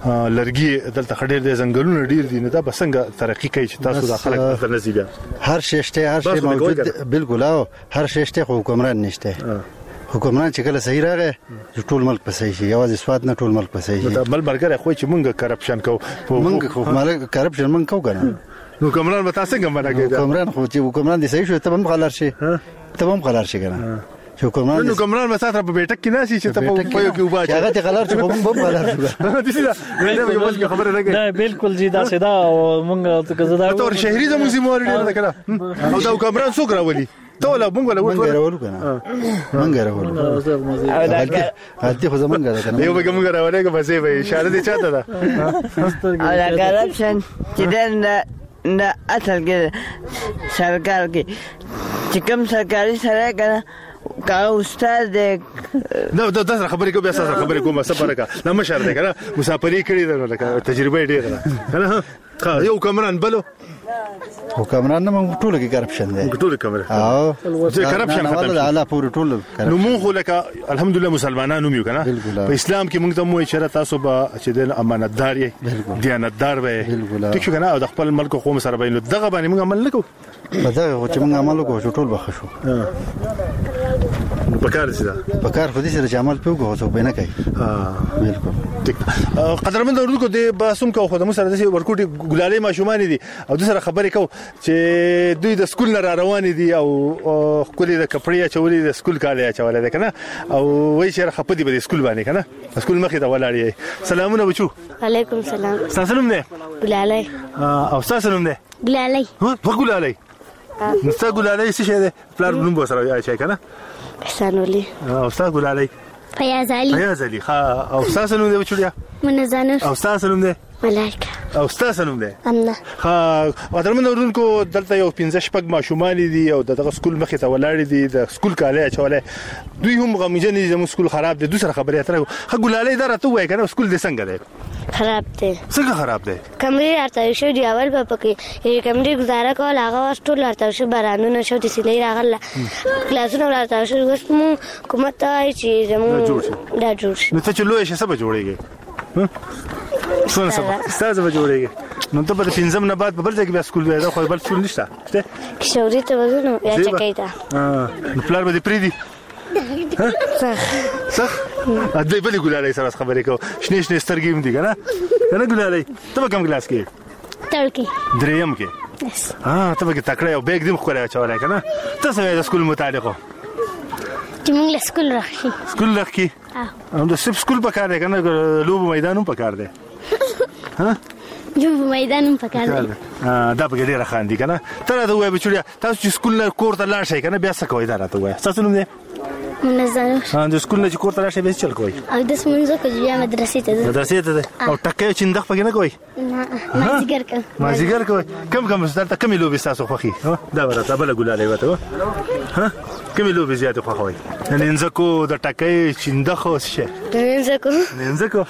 لرګي دلته خډیر دي زنګلونه ډیر دي نه دا بسنګ ترقی کوي چې تاسو د خلک په نصیب هر شیشته هر شی موجود بالکل او هر شیشته حکومران نشته. حکومران چې کله صحیح راغی ټول ملک په صحیح شي یوازې سواد نه ټول ملک په صحیح شي. دا بل برګره خو چې مونږ کرپشن کو مونږ خو مالک کرپشن مونږ کو کنه نو حکومران به تاسو څنګه باندې کوي؟ حکومران خو چې حکومران دي صحیح شو ته هم غلار شي ته هم غلار شي کنه حکومت نو کومران مساتره په بیٹک کې ناشي چې ته په پيو کې وباچ هغه ته غلار چې کوم بم غلار شو دي سیده مې یو بل خبره نه کوي. دا بالکل جی دا سیده او مونږ ته زدا تور شهري زموږ زموږ لري کړه او دا کومران څوک راولي ته ولا مونږ ولا ورته راولو کنه مونږ راولو او دا هلته خو زمونږ ده کنه یو به مونږ راولې که بسې به اشاره دي چاته ده او دا کرپشن چې دا نه اصل کې سرکار کې چې کوم سرکاري سره کنه کا استاد نو دا د خبرې کوم بیا سره خبرې کوم سفر کا نه مشر دی کنه مسافرۍ کړی ده لکه تجربه ډیره کنه ها یو کمران بلو حکمران نه موږ ټول کې کرپشن دی ټول کمره او چې کرپشن ختم اعلی پورې ټول نو موږ لکه الحمدلله مسلمانانو میو کنه په اسلام کې موږ ته مو اشاره تاسو به چې د امانتدار یې دیانتدار به ټیک شو کنه او د خپل ملک قوم سره بینو دغه باندې موږ عمل نکو په دغه چې موږ عمل وکړو ټول بخښو نو پکار دي دا پکار خو دې سره چې عمل پیو کوو څه به نه کوي ها بالکل ټیک قدرمن اورونکو د باسم کو خو د مسره د ورکوټي ګلالي ماشومان دي او د سره خبرې کو چې دوی د سکول نه روان دي او خپل د کپړې چولې د سکول کالي چولې ده کنه او وای چې خپدي به د سکول باندې کنه سکول مخې ته ولاړې سلامونه بچو وعلیکم سلام تاسو نوم نه ګلالي او تاسو نوم نه ګلالي ها ګلالي نو تاسو ګلالي څه شه ده پلان نوم به سره یا چای کنه سانولي او تاسو ګلالي فیاض علي فیاض علي ها او تاسو نوم دی بچوړیا منزانوس او تاسو نوم دی ملائکه او تاسو نوم دی امنه ها قدرمن اورونکو دلته یو پنځه شپږ ماشومان دي او دغه سکول مخې ته ولاړ دي د سکول کالي چولې دوی هم غمجن دي زموږ سکول خراب دي دوسر خبرې اتره ها ګلالي دا راته وای کنه سکول دې څنګه دی خراب دی. څنګه خراب دی؟ کمرې راته شو دی اول په پکې یې کمرې گزاره کول هغه واستول راته شو بارانونه شو د سیلې راغله کلاسونه راته شو اوس مو حکومت ته چې زموږ دا جوړ شي. نو ته چې لوی شې څه به جوړېږي؟ څونه څه ستاسو به جوړېږي؟ نو ته به د پنځم نه بعد په بل ځای کې بیا سکول وای دا خو بل سکول نشته شته کشوري ته وځو یا چکې ته. نو پلار به دې پریدي صح صح ا دې بلې ګلالۍ سره خبرې کو شنې شنې سترګې هم دي کنه کنه ګلالۍ ته کوم کلاس کې؟ تړ کې دریم کې. ها ته به تکړه او بیگ دې مخ کولای چولای کنه ته څه د سکول متعلق چې موږ له سکول راخي سکول راخي او د سب سکول په کار دی کنه لوب میدان هم په کار دی ها لوب میدان هم په کار دی دا په ډیره خاندي کنه ته دا وای بچړیا تاسو چې سکول نه کور ته لاړ شئ کنه بیا څه کوي دا راته وای تاسو نوم دی منظر ها د سکول نه چې کور ته لاړ شئ به چل کوي او د سمونځو کې بیا مدرسې ته مدرسې ته او ټکه چې ندخ پکې نه کوي ما زیګر کوي ما زیګر کوي کم کم ستاسو کمی لوبي تاسو خوخي دا ورته بل ګلالۍ وته ها کمی لوبي زیاته خوخوي ننځکو د ټکه چې ندخ شه ننځکو ننځکو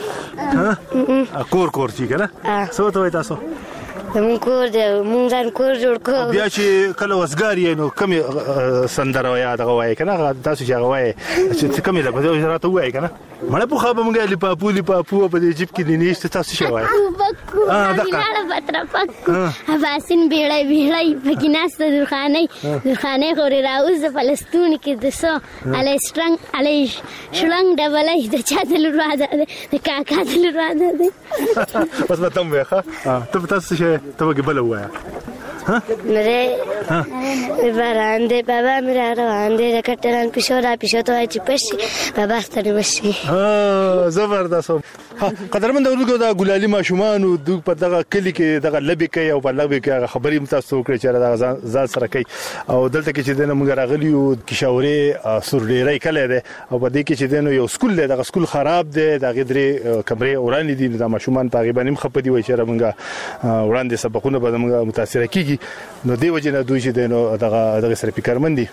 ها کور کور چې کنه څه وته تاسو زمون کور دی مونږ ځان کور جوړ کړو بیا چې کله وسګار یې نو کمی سندره یا دغه وای کنه تاسو چې هغه وای چې کمی له بده راته وای کنه مړه په خبره مونږه لپاپو لپاپو په دې جیب کې نيشته تاسو شي وای اه دغه پتر پکو اباسین بیړای بیړای پکیناست درخانه درخانه خوري راوز فلسطین کې دسو علي سترنګ علي شلنګ ډبلای د چا د لراده د کاکا د لراده بس ما تم وخه ته تاسو شي ته کې بل وای ها مره باران دې بابا میرا روان دې کټران پښورا پښو ته چې پښي بابا ستړي وشي ها زبردست قدرمن دغه د ګلالي ماشومان او د په دغه کلی کې دغه لبي کوي او په لبي کې خبري متاسو کړی چې دغه ځان سره کوي او دلته کې چې دنه موږ راغلی او کشاوري سورډيري کله ده او په دې کې چې دنه یو سکول ده دغه سکول خراب ده دغه درې کمرې اوران دي د ماشومان تقریبا هم خپدي وای چې موږ وړاندې سبقونه به موږ متاثر کیږي نو دی وجه نه دوی چې دنه دغه دغه سره فکرمندي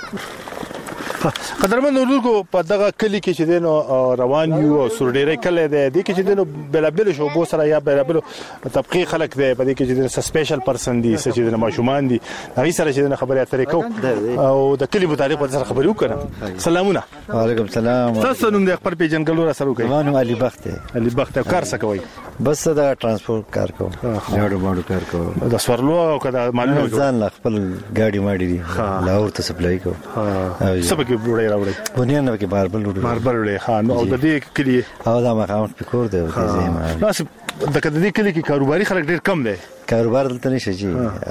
قدرمن ورغو په دغه کلی کې چې دنه روان یو سورډيري کله ده د کې چې دنه بلابل شو بو سره یا بلابل طبقه خلک ده په دې کې چې دنه سپیشل پرسن دي چې دنه ماشومان دي هغه سره چې دنه خبرې اترې کو او د کلی متعلق په سره خبرې وکړه سلامونه وعلیکم السلام تاسو نوم د خپل پیجنګلو را سره کوي مانو علي بخت علي بخت کار څه کوي بس دا ترانسپورت کار کوم لاړو باندې کار کوم دا سورلو او کدا مالونه ځان خپل ګاډي ماډي دي لاور ته سپلای کوم سبا کې وړي راوړي بنیان کې ماربل وړي ماربل وړي خان او د دې کلی او دا مقام په کور دی تاسو د کدې کلی کې کاروباري خلک ډیر کم دي کاروبار دلته نشي جی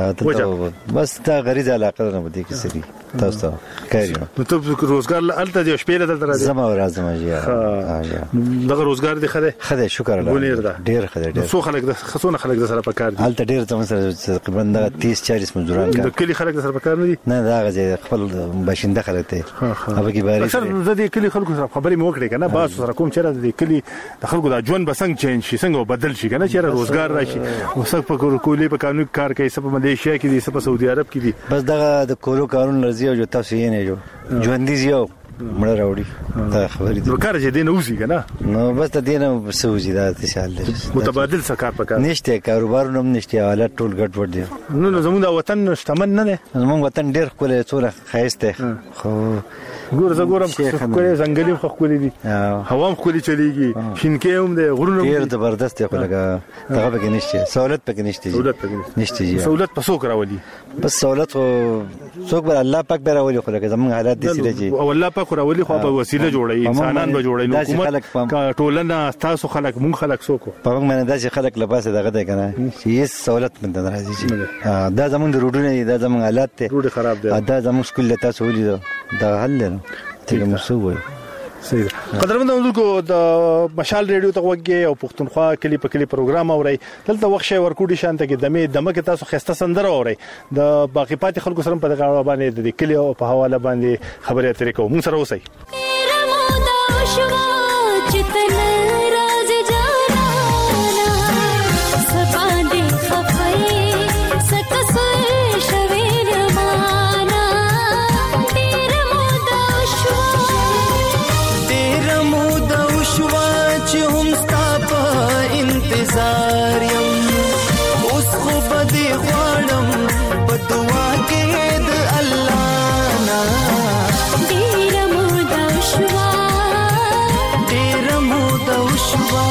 بس تا غریزه علاقه نه بده کې سری تاسو کاری نو ته روزګار الته دی شپې له تر زما ورځم جی دغه روزګار دی خده خده شکر الله ډیر خده ډیر څو خلک د خصونه خلک د سره په کار دي الته ډیر زموږ سره تقریبا تیس چالیس مزدوران کار د کلی خلک د سره په کار نه دي نه دا غزه خپل باشنده خلک ته هغه کې باري اکثر د دې کلی خلکو سره خبرې مو وکړې کنه باز سره کوم چیرې د کلی د خلکو د ژوند بسنګ چینج شي څنګه بدل شي کنه چیرې روزګار راشي وسک په کولې په قانون کار کوي سبا مليشیا کې دي سبا سعودي عرب کې دي بس دغه د کولو کارون لرزي او جو تاسو یې نه جو ژوند دي یو مړ راوړي دا خبرې دي وکړه چې دین اوسې کنه نو بس د دینه سوزي دا تشال متبادل سکار پکار نشته کاروبار نوم نشته حالت ټول ګډ وډ دي نو زموږ وطن شتمن نه ده زموږ وطن ډیر کولې څوره خایسته خو ګور زګورم کولې ځنګلي خو کولې دي هوا هم کولې چلیږي شینکې هم ده غرونه ډیر زبردست یو لګا دغه پکې نشته سہولت پکې نشته سہولت پکې نشته جی سہولت پسو کراولي بس سہولت خو څوک بر الله پاک به راولي خو لکه زموږ حالات دي سره جی او الله پاک راولي خو په وسیله جوړي انسانان به جوړي نو حکومت ټولنه تاسو خلک مونږ خلک سوکو په موږ باندې داسې خلک لپاسه دغه ده کنه چې هیڅ سہولت مند نه راځي چې دا زموږ د روډونه دا زموږ حالات ته روډ خراب دي دا زموږ سکول تاسو ولې دا حل نه ته مسوي صحیح قدرمن دونکو د مشال ریډیو ته وګورئ او پښتونخوا کلی په کلی پروګرام اوري دلته وخت شي ورکوډي شانته کې دمه دمه کې تاسو خسته سندره اوري د باقی پاتې خلکو سره په دغه باندې د کلی او په حواله باندې خبرې اترې کوو موږ سره اوسئ غواړم په دعا کې د الله نه ډېر موده شوا ډېر موده شوا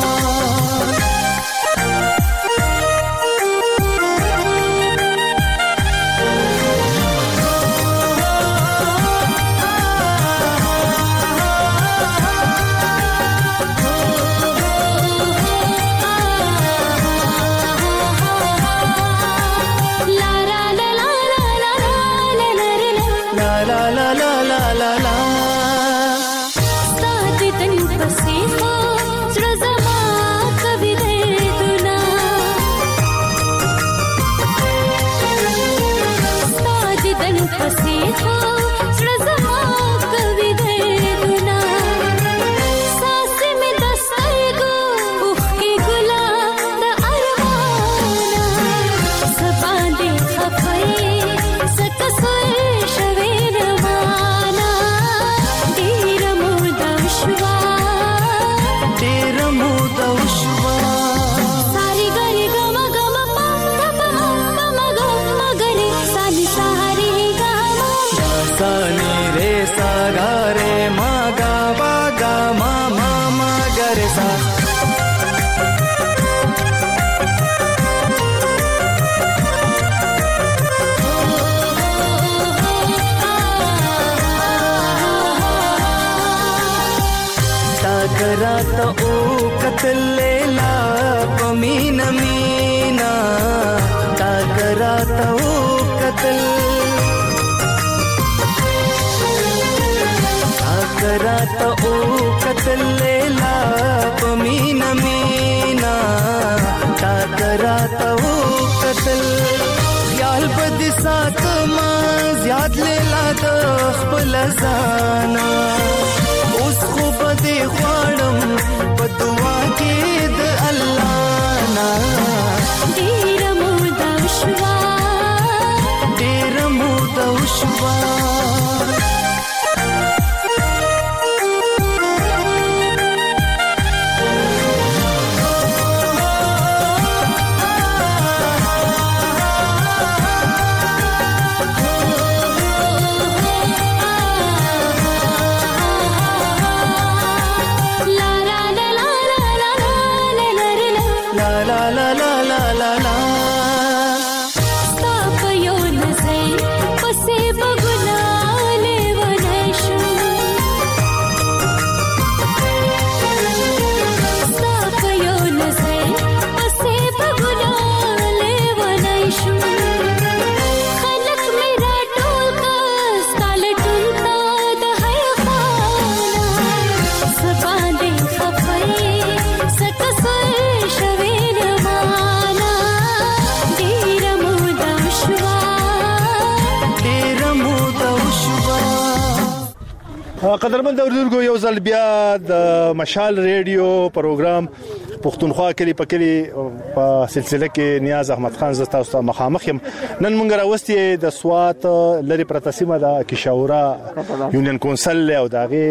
रात ओ कतल लेला पमीन मीना ताकरात ओ कतल ताकरात ओ कतल लेला पमीन मीना ताकरात ओ कतल ख्याल बद साथ मां याद लेला तो खपल जाना उस खूब दे ख्वाड़म पदुआ के द अल्लाह ना ډېر موده شوا ډېر موده شوا قدرمن اوریدونکو یو ځل بیا د مشال ریډیو پروګرام پښتونخوا کلی په کلی په سلسله کې نیاز احمد خان زه تاسو ته مخامخ یم. نن موږ راوستي د سوات لري پرتسمه د کشاورا یونین کونسل او دغه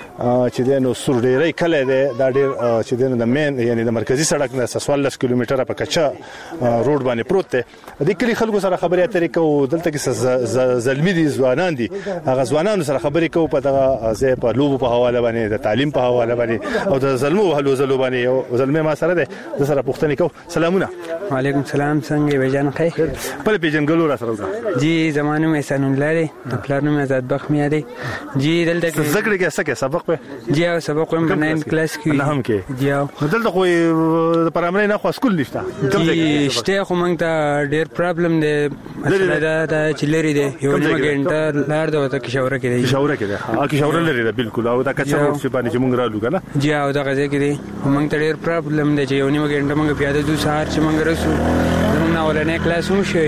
چې د نو سورډيري کله د ډېر چې د مین یعنی د مرکزی سړک نه څوارلس کیلومتره په کچا روډ باندې پروت دی. د کلی خلکو سره خبرې اترې کوو دلته کې زلمی دي ځوانان دي هغه ځوانانو سره خبرې کوو په دغه ځای په لوبو په حواله باندې د تعلیم په حواله باندې او د ظلمو هلو زلو باندې یو ظلمه ما سره ده د سره پوښتنه کوو. سلامونه. وعلیکم السلام. څنګه یې بجان خیر؟ په پیژنګلو را سره جی زمانو مې احسان الله دی خپل نوم آزاد بخ مې دی جی دلته کې ذکر کې څه کې سبق په جی او سبق هم په ناین کلاس کې نه هم کې جی او دلته خو د پرامرې نه خو سکول نشته جی شته خو موږ ته ډېر پرابلم دی مثلا دا چې لري دی یو نیمه ګنټه لار ده ته کشاوره کې دی کشاوره کې دی ها کشاوره لري ده بالکل او دا کچا ورڅ باندې چې موږ رالو کنه جی او دا غځي کې دی موږ ته ډېر پرابلم دی چې یو نیمه ګنټه موږ پیاده دو سهار چې موږ رسو زموږ اولنې کلاس هم شي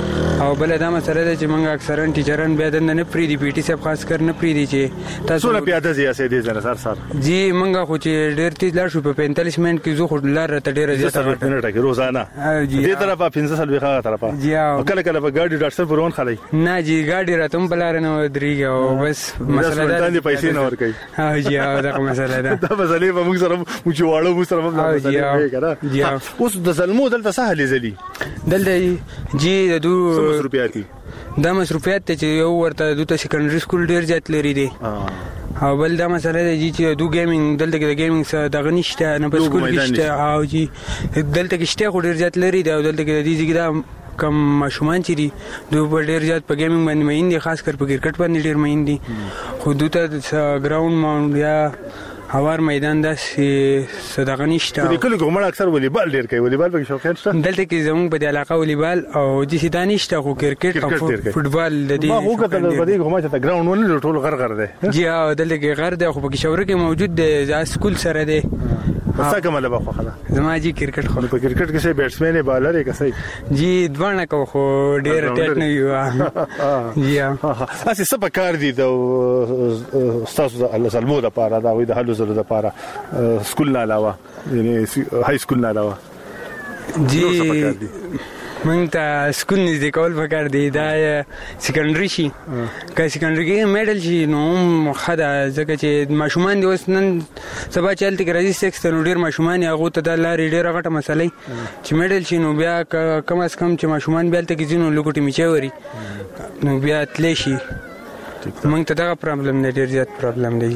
او بل دا مسله ده چې موږ اکثرا ټیچران بیا د نه پری دی پی ټی صاحب خاص کر نه پری دی چې تاسو نه پیاده زیاسه دي زره سر سر جی موږ خو چې ډېر تیز لا شو په پینتالیس منټ کې زو خو لار ته ډېر زیاته منټه کې روزانه دې طرفه پنځه سال ویخه طرفه جی کله کله په ګاډي ډاکټر صاحب ورون خلای نه جی ګاډي راتم بلار نه ودرېږي او بس مسله ده باندې پیسې نه ور کوي ها جی دا مسله ده دا مسله به موږ سره موږ واړو موږ سره موږ جی اوس د ظلمو دلته سهل زلی دلته جی د دو مصروفیات دي دا مصروفیات ته چې یو ورته د سکندري سکول ډیر زیات لري دي او بل دا مسله دی چې دو گیمینګ دلته کې د گیمینګ څخه دغه نشته نه په سکول کې شته او جی دلته کې شته خو ډیر زیات لري دی او دلته کې د دې ځای دا کم ماشومان چې دي دوی په ډیر زیات په گیمینګ باندې مین دي خاص کر په کرکټ باندې ډیر مین دي خو دوی ته ګراوند ماونټ یا هوار میدان داسې صدقه نشته د کلو کومه اکثر والیبال ډیر کوي والیبال به شوقین شته دلته کې زموږ په د علاقه والیبال او د سیدا نشته خو کرکټ او فوټبال د دې ما هو کته د دې کومه ته ګراوند ونه ټول غر غر دی جی او دلته کې غر دی خو په شاور کې موجود دی ځا سکول سره دی څه کومه لبا خو خلا زما جی کرکټ خو په کرکټ کې سه بیټسمن بالر یې کسي جی دوانه کو خو ډیر ټیټ نه یو جی اسی سبا کار دي د استاد الله سلمو د پاره دا وي د حلو زره د پاره سکول نه علاوه یعنی های سکول نه علاوه جی مونږ ته سکول نږدې کول پکار دی دا سکندري شي که سکندري کې میډل شي نو ښه ده ځکه چې ماشومان دي اوس نن سبا چې هلته کې راځي سیکس ته نو ډېر ماشومان یې هغو ته دا لارې ډېره غټه مسله چې میډل شي نو بیا کم از کم چې ماشومان بیا هلته کې ځي نو لوګوټې میچی وري نو بیا تلی شي مونږ ته دغه پرابلم دی ډېر زیات پرابلم دی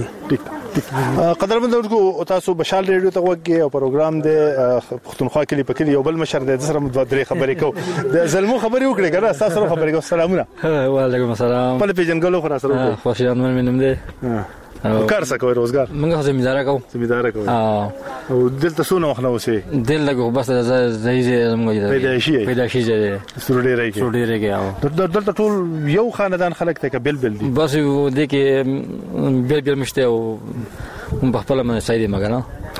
قدرمن دونکو تاسو بشال ریډیو ته وګورئ او پروګرام د پښتونخوا کلی په کلی یو بل مشر د سره دوه درې خبرې کو د زلمو خبرې وکړي کنه تاسو سره خبرې کو سلامونه وعلیکم السلام په پیژنګلو خو سره خوشیان مې نوم دی کار څه کوي روزګار موږ زمیندار کوو زمیندار کوو او دلته سونه وخت نو سي دلته بس زای زای موږ پیدایشي پیدایشي زای سټوډي راځي سټوډي راځي او دلته ټول یو خاندان خلک ته بل بل دي بس د کې بل بل مشته او په خپل منځ سايدي مګنه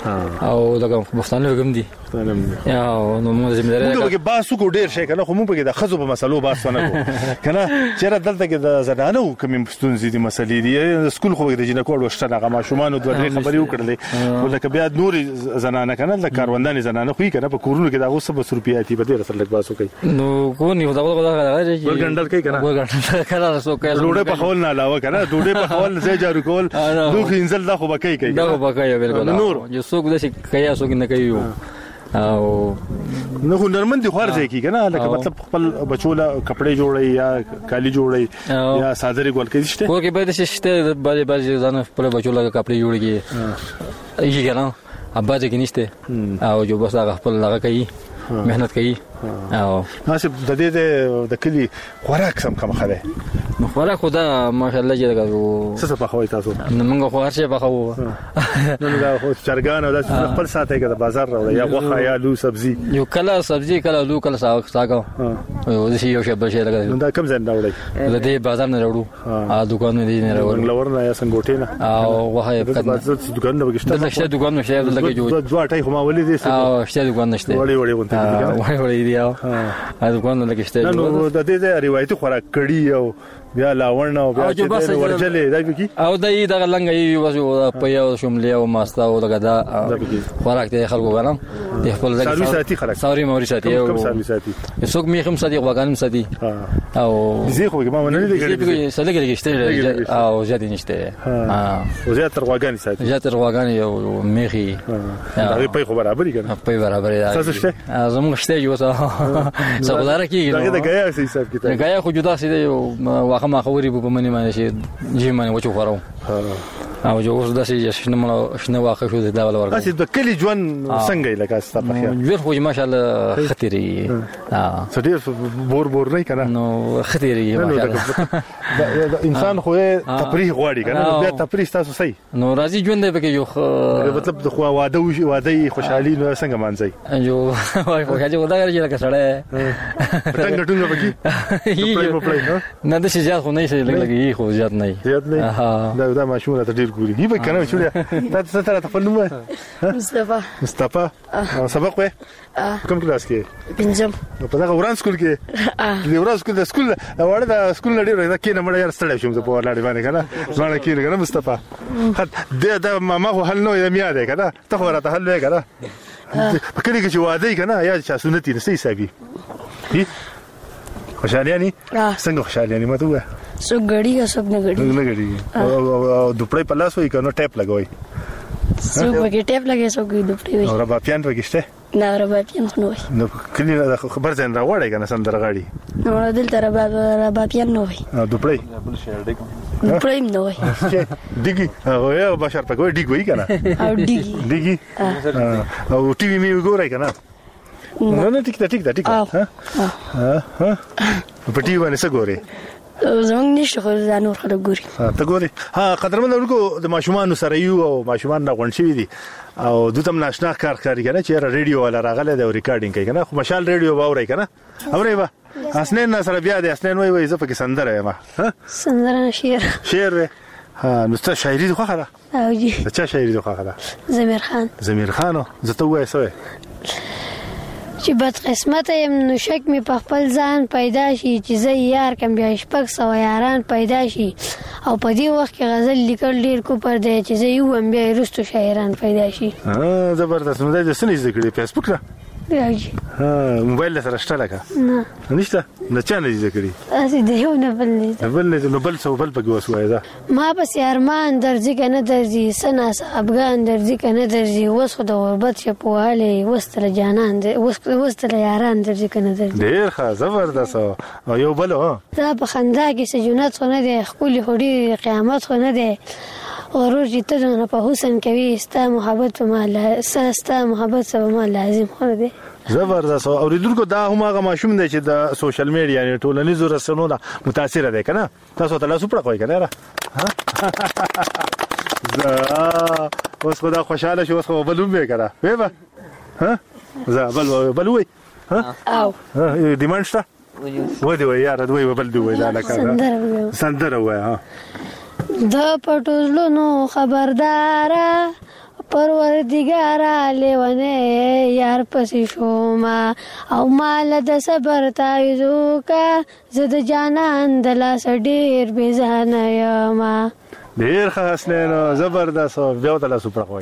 او دغه مفتانه وګم دي یا نو موږ زمیندار موږ به باسو کو ډیر شي کنه خو موږ به د خزو په مسلو باسو نه کو کنه چیرې دلته کې د زنانو کوم پښتون زیدي مسلې دي سکول خو د جنکو ورشته هغه ماشومان دوه درې خبرې وکړلې ولکه بیا نور زنانه کنه د کاروندان زنانه خو کنه په کورونو کې دغه سب روپیاتي به ډیر سره لګ باسو کوي نو کو نیو دغه دغه ورګندل کوي کنه ورګندل کنه سو کوي ډوډۍ په خول نه علاوه کنه ډوډۍ په خول ځای جارو کول دوه انزل دا خو بکای کوي دا بکای بالکل نور جو څوک د شي کوي څوک نه کوي او نو هنرمند دي خور ځای کی کنه لکه مطلب خپل بچوله کپڑے جوړي یا کالی جوړي یا صادري ګول کې شته کو کې به د شته باندې باندې ځان خپل بچوله کپڑے جوړي یي کنه ابا دې کې نشته او جو بس هغه خپل هغه کوي مهنت کوي او ناسب د دې د کلی خوراک سم کوم خله نو خوراک خدا ماشاءالله چې دغه څه څه په خوي تاسو نو موږ خو هرڅه په خو نو دا خو چرګان او د خپل ساته کې د بازار راوړي یا غوخه یا لو سبزي یو کله سبزي کله لو کله ساګ ساګو او د شي یو شی بل شي لګا نو دا کوم ځای نه راوړي د دې بازار نه راوړو ا دکان دې نه راوړو لور نه یا څنګه ټینه او غوخه په بازار دکان نه وګشته د شته دکان نشته دلته جوړ دوه ټای خو ما ولې دي او شته دکان نشته وړي وړي ونته وړي وړي دی او ا دکان نه لګشته نو د دې روایتي خوراک کړي او بیا لاورنه او بیا چې ورجلې دا کی او دای دغه لنګ یي وځو په یو شملې او ماستا او دغه دا خوراک ته خلکو غنم د خپل ځای ساروي ساتي خلک ساروي موري ساتي او کوم ساروي ساتي څوک میخم ساتي غواګانم ساتي او زه خو ما نه دي کړی سلګ لګشته او زیات نشته ها او زیات تر غواګان ساتي زیات تر غواګان یو میخي دا په خو برابر کنه په برابر دی تاسو شته زموږ شته یو څه څه کیږي دا د غیا سي حساب کتاب غیا خو جدا سي یو واخه ما خوري په منی باندې شي جی باندې وچو خورو او جو اوس داسې شنه مله شنه واقع شو دا ول ورغله اسی د کلی ژوند څنګه لکه ستاسو په خیال ژوند خو ماشاءالله خطري اه سړي بور بور نه کنه نو خطري ماشاءالله انسان خو تفریح غواړي کنه بیا تفریح تاسو صحیح نو راځي ژوند به کې یو مطلب د خو واده او واده خوشحالي نو څنګه مانځي جو وای خو هغه ودا راځي لکه سړی ټنګ ټنګ پکې نه د شي زیات خو نه شي لګي خو زیات نه زیات نه دا دا ماشومه ته ډیر ګوري دی به کنه شوړه تاسو سره خپل نوم مصطفی مصطفی سبق وې کوم کلاس کې پنځم په دا وران سکول کې دی وران سکول د سکول وړه د سکول لري دا کې نه مړ یار ستړی شوم په ورلاړې باندې کنه ځان کې کنه مصطفی دا د ماما خو حل نو یې میا ده کنه ته خو راته حل وې کنه په کلی کې چې واده کنه یا چې سنتي نسې حسابي خوشاليانی څنګه خوشاليانی مته وای سو غړي یا سب نه غړي نه غړي او دوپړې په لاس وای کنه ټیپ لګوي سو پکې ټیپ لګي سو کې دوپړې وای او ربا پیان پکې شته نه ربابیان نو وي نو کلی د خبر ځین راوړی کنه سندرغاړي نو دلته رباب ربابیان نو وي دوپړی دوپړی نو وي دیګي او یو بشر په کوی دیګ وی کنه او دیګي دیګي او ټي وي می ګورای کنه نو نه ټیک ټیک ټیک ها ها په ټي وي باندې څه ګوري زمونږ نشته خو دا نور خلک ګوري ته ګوري ها قدرمن ورکو د ماشومان سره یو او ماشومان نه غونډ شوی دي او دوی تم ناشنا کار کوي کنه چې ریډیو ولا راغله د ریکارډینګ کوي کنه خو مشال ریډیو باوري کنه اوري با اسنین سره بیا د اسنین وای وای زه پکې سندره یم ها سندره شعر شعر ها نو څه شاعري خو خره او جی څه شاعري خو خره زمیر خان زمیر خان زه ته وای سوې چې بد قسمت يم نو شک می په خپل ځان پیدا شي چې زه یار کم بیا شپږ سو یاران پیدا شي او په دې وخت کې غزل لیکل ډیر کو پر دی چې زه یو هم بیا رستو شاعران پیدا شي ها زبردست نو د سنې ذکر فیسبوک لا راځي ها موبایل سره شته لکه نه نشته نه چانه ذکر اسی دیو نه بل نه بل نه نو بل څه بل پکې وسوای دا ما بس ارمان درځي کنه درځي سنا افغان درځي کنه درځي وس خو د غربت شپواله وستره جانان وستره یاران درځي کنه درځي ډیر ښه زبردست او یو بل ها دا په خندا کې سجونت خو نه دی خولي هډي قیامت خو نه دی ورور چې ته نه په حسن کوي ستا محبت ما لا ستا محبت سره ما لازم خو دی زبردست اوریدونکو دا هم هغه ماشوم دی چې د سوشل میډیا یعنی ټولنیزو رسنیو نه متاثر دی کنه تاسو ته لاسو پړه کوي کنه را زه اوس خدا خوشاله شو اوس خو بلوم به کړه وې با ها زه بل بلوي ها او ډیماند شته و دی وای یار دوی بل دی وای دا لکه سندره وای ها د پټولونو خبردارا پروردګارا لیونه یار پسې شوما او مال د صبر تعویذو کا زد جانان د لاس ډیر بيزان یما ډیر خاص نه زبردست بیا د لاس پر کوي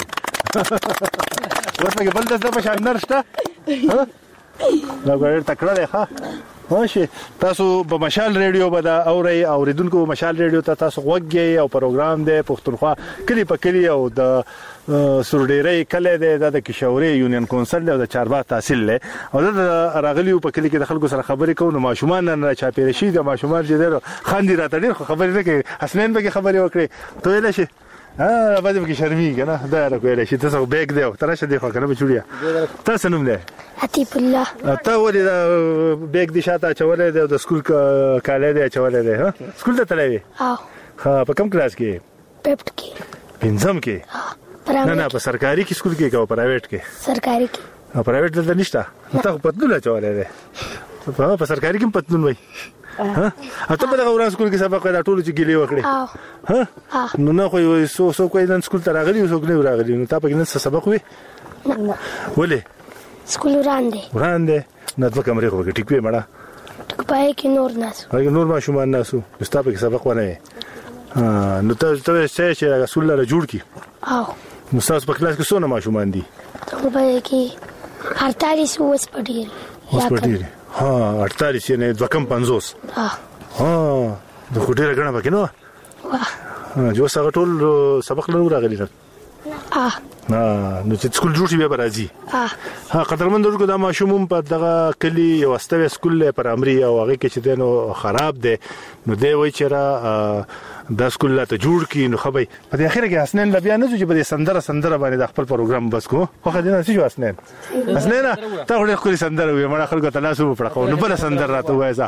ورته بل د په شان نرسته ها دا ګور تکړه ده ها ماشي تاسو په مشال ریډیو به دا اوري اوریدونکو مشال ریډیو ته تاسو غوږی او پروګرام دی پښتونخوا کلی په کلی او د سورډيري کله د کشوري یونین کونسل او د چارباغ تحصیل له او د راغلیو په کلی کې د خلکو سره خبرې کوو ماشومان نه چاپیر شي د ماشومان چې درو خاندي راته ډیر خبرې نه کوي حسنین به خبرې وکړي ته ویل شي ها باندې کې شرمې کنه دا راکوي شي تاسو بیگ دی تر شه دی خو کنه بچوړیا تاسو نوم دی عتیب الله ته ولې دا بیگ دي شاته چولې دی د سکول کاله دی چولې دی ها سکول ته تللی ها ها په کوم کلاس کې پپټ کې پنځم کې نه نه په سرکاري کې سکول کې او پرایویټ کې سرکاري کې او پرایویټ دلته نشته ته په پتلون چولې دی په سرکاري کې پتلون وای ها اته په دغه ورځ سکول کې سبق دا ټول چې ګلې وکړي ها نو نه خو سو سو کوی نن سکول ته راغلی سو نه راغلی نو تا په نن سبق وي نه ولې سکول وړاندې وړاندې نه د کمرې خو کې ټیک وي مړه ټیک پای کې نور ناسو هغه نور ماشومان ناسو ستا په سبق ونه ها نو ته ته چې رسول الله جوړ کی او نو تاسو په کلاس کې څونه ماشومان دي ټول پای کې اړتالیس اوس پډیر اوس پډیر ها اړتالیس نه د کم پنځوس ها ها د خډيره غنه پکې نو واه جو څنګه ټول سبق لرو راغلی نه اه نو چې سکول جوړ شي به راځي اه ها قدرمن درګو د ماشوم په دغه کلی یو استوي سکول پر امري او هغه کې چې دنو خراب دي نو دی وای چې را د سکول ته جوړ کی نو خبي په اخر کې حسنین لبیا نه چې په سندره سندره باندې د خپل پروګرام بس کو خو خدای نه شي حسنین حسنین ته ورته خوري سندره وي مړه خلکو ته لاسو په پړکو نو بل سندره راته وایزا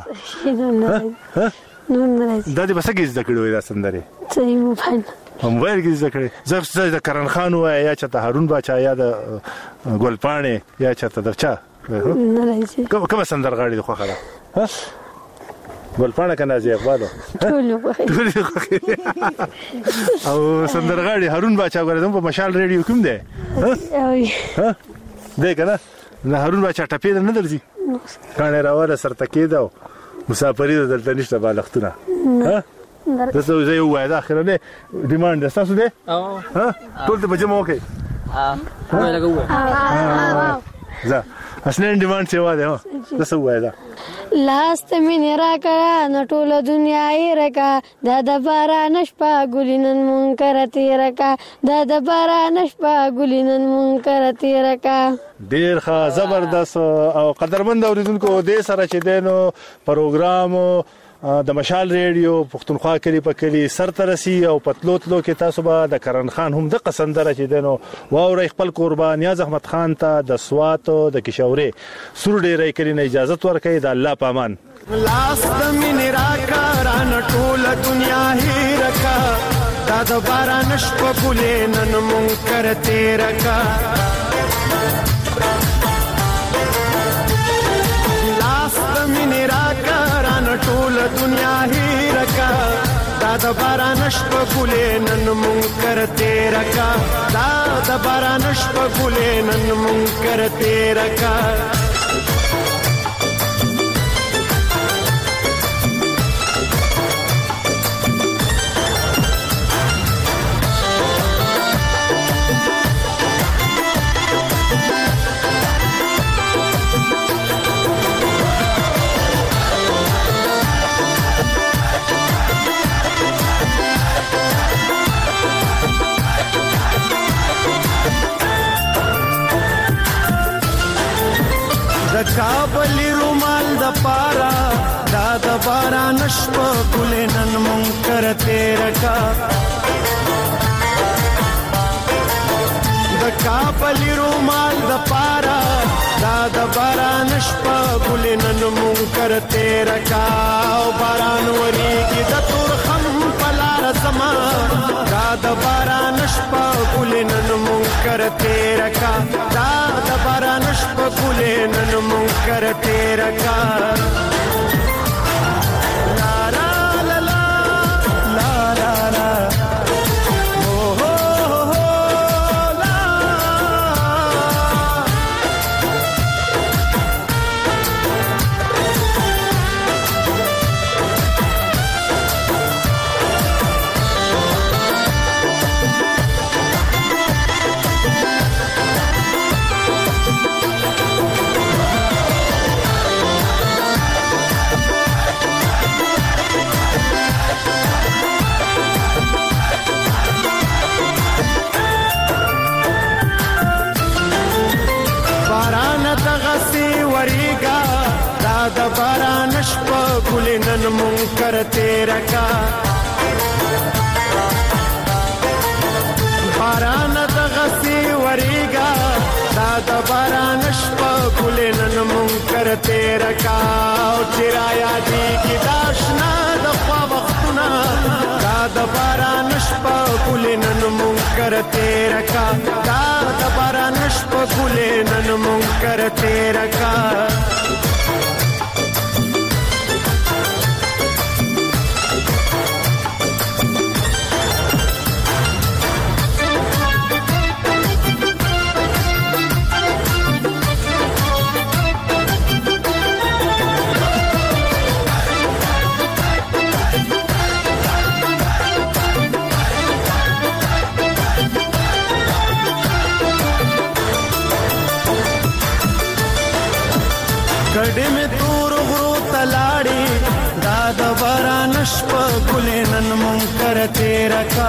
ها نو نه دا دې بس کې ذکر وي دا سندره صحیح مو فهم موبایل کې ذکر زه د کرن خان وای یا چې هارون باچا یا د ګلپانه یا چې د چا نه راځي کوم کوم سندرغاړي خو خلا ها ګلپانه کنه زی اقبالو ټول او سندرغاړي هارون باچا غوړم په مشال ریډیو کوم دی ها دې کنه نه هارون باچا ټپې نه درځي کانه راواله سرته کېدو مسافری دلته نشته بالښتونه ها دا څه زه یو وای دا اخر نه ډیماند تاسو دې ها ټول ته بجمع وکي ها وای لګو ها زه اسنه ډیماند څه وای دا څه وای دا لاس ته مینې راکړه نو ټوله دنیا یې رکا دا د باران شپه ګلې نن مونږ کره تېره کا دا د باران شپه ګلې نن مونږ کره تېره کا. ډیر ښه زبردست. او قدرمند اوریدونکو دې سره چې دینو پروګرام د مشال ریډیو پښتونخوا کلی په کلی سر ترسي او پتلو تلو کې تاسو به د کرن خان هم د قسندره چې دینو واوري خپل قربان نیاز احمد خان ته د سوات د کشورې سور ډیرې کلی نه اجازه ورکړي. د الله پامان لاس د مینې راکړه رانه ټوله دنیا هی رکا دا د باران شپه ګلې نن مونږ کره تېره کا. لاس د مینې راکړه رانه ټوله دنیا هی رکا دا د باران شپه ګلې نن مونږ کره تېره کا دا د باران شپه ګلې نن مونږ کره تېره کا. د کابل رومال د پارا دا د باران شپه ګلې نن مونږ کره تېره کا. د کابل رومال د پارا دا د باران شپه ګلې نن مونږ کره تېره کا. او باران وریږي د تورخم په لاره زما دا د باران شپه ګلې نن مونږ کره تېره کا دا د باران شپه ګلې نن مونږ کره تېره کا. لا لا لا لا لا لا او هو هو لا. د باران شپه ګلې نن مونږ کره تېره کا. باران دغسې ورېږه دا د باران شپه ګلې نن مونږ کره تېره کا. او چې رایادېږي دا شنه د خوا وختونه دا د باران شپه ګلې نن مونږ کره تېره کا دا د باران شپه ګلې نن مونږ کره تېره کا. کډې مې تور غرو تلاړي دا د باران شپه ګلې نن مونږ کره تېره کا.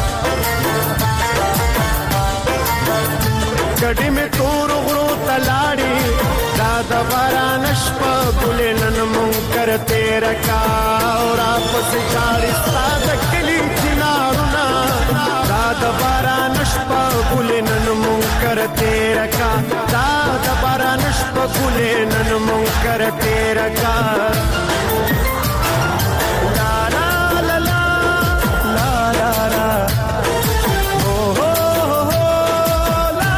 کډې مې تور غرو تلاړي دا د باران شپه ګلې نن مونږ کره تېره کا. او راپسې چاړي ستا د کلي چنارونه دا د باران شپه ګلې نن مونږ کره تېره کا دا د باران شپه ګلې نن مونږ کره تېره کا. لا لا لا لا لا لا لا او هو هو لا.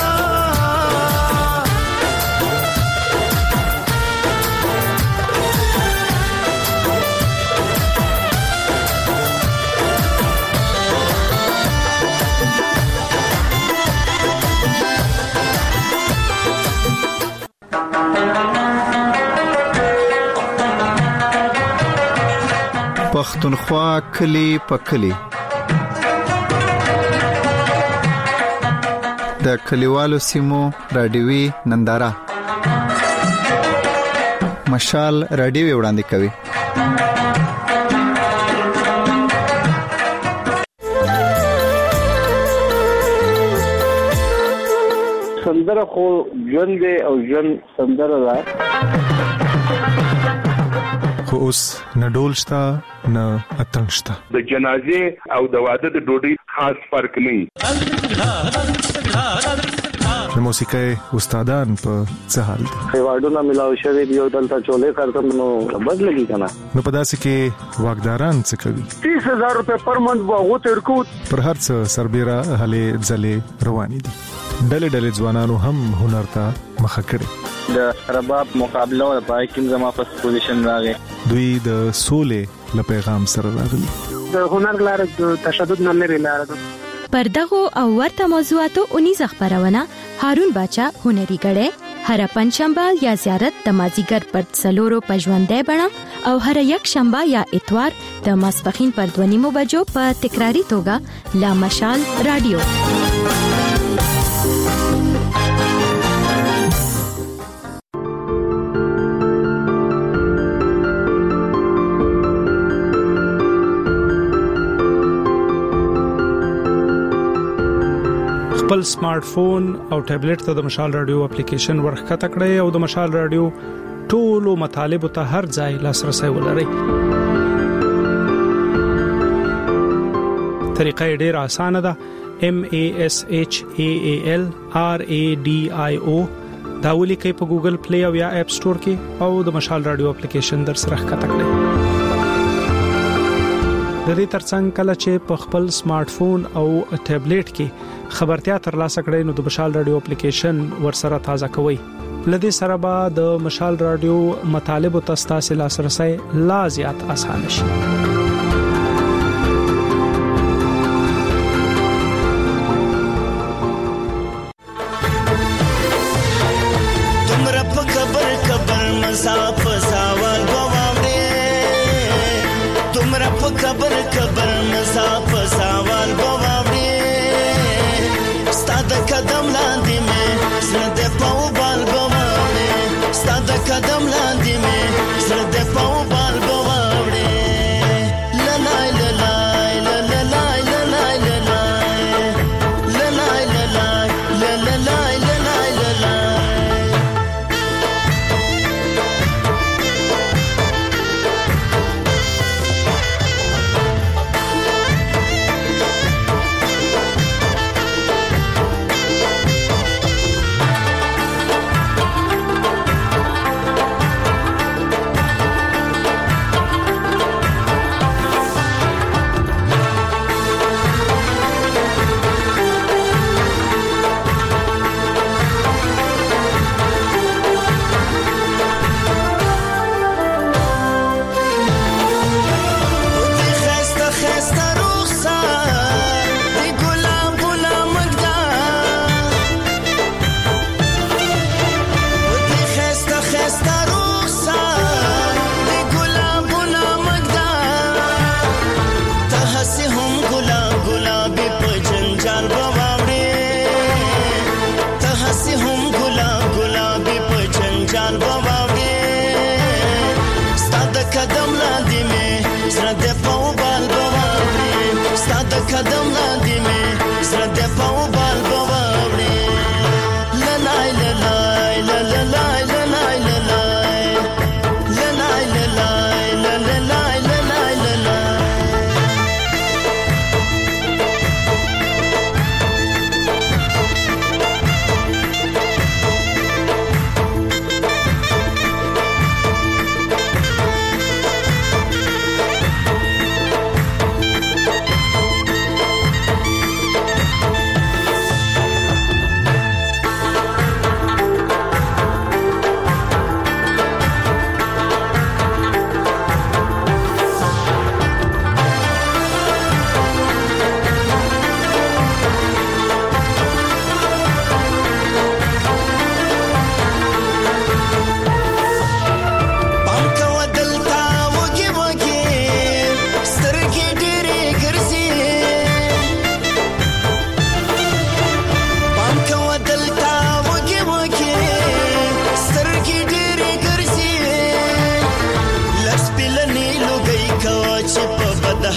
پښتونخوا کلی په کلی د کلیوالو سیمو رادیوي ننداره مشال رادیو وړاندې کوي. سندره خو ژوند دی او ژوند سندره ده. خو اوس نه ډول شته نه اتڼ شته. د جنازې او د واده د ډوډۍ خاص فرق نه. د موسیقۍ استادان په څه حال دي؟ خیواډونه ملاو شوی دی او دلته چولې کارته نو بد لګي کنه. نو په داسې کې واګداران څه کوي؟ تیس هزار روپے پر منت واغو تر کو پر هر څه سربېره هلې ځلې روانې دي. ډلې ډلې ځوانانو هم هنر ته مخه کړې. د رباب مقابله او پای کې زما په پوزیشن راغی. دوی د سولې له پیغام سره راغلي. د هنر لار د تشدد نه لري لار ده. پر دغه او ورته موضوعاتو اونیز خبرونه هارون باچا هنري غړې هر پنځشنبه یا زیارت د مازیګر پر څلورو پښوندې بڼه او هر یک شنبه یا اتوار د ماسپخین پر دونیمو بجو په تکراری توګه لا مشال رادیو. خپل سمارټ فون او ټابلیټ ته د مشال رادیو اپلیکیشن ورخکته کړئ او د مشال رادیو ټولو مطالبه ته هر ځای لاسرسي ولرئ. طریقه ډیره اسانه ده. M A S H A A L R A D I O دا ولیکئ په ګوګل پلی او یا اپ سٹور کې او د مشال رادیو اپلیکیشن در سره ښکته کړئ. د دې ترڅنګ کله چې په خپل سمارټ فون او ټابلیټ کې خبرتیا ترلاسه کړئ نو د مشال رادیو اپلیکیشن ورسره تازه کوئ. لدې سره به د مشال رادیو مطالب او تاسو لاسرسي لا زیات اسانه شي. खबर खबर मसाफ सवाल बवावड़ी स्ताद कदम लांदी में सद पाऊ बाल बवावड़ी स्ताद कदम लांदी में सद पाऊ बाल बवावड़ी ललाई ललाई ललाई ललाई ललाई ललाई ललाई ललाई ललाई ललाई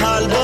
حال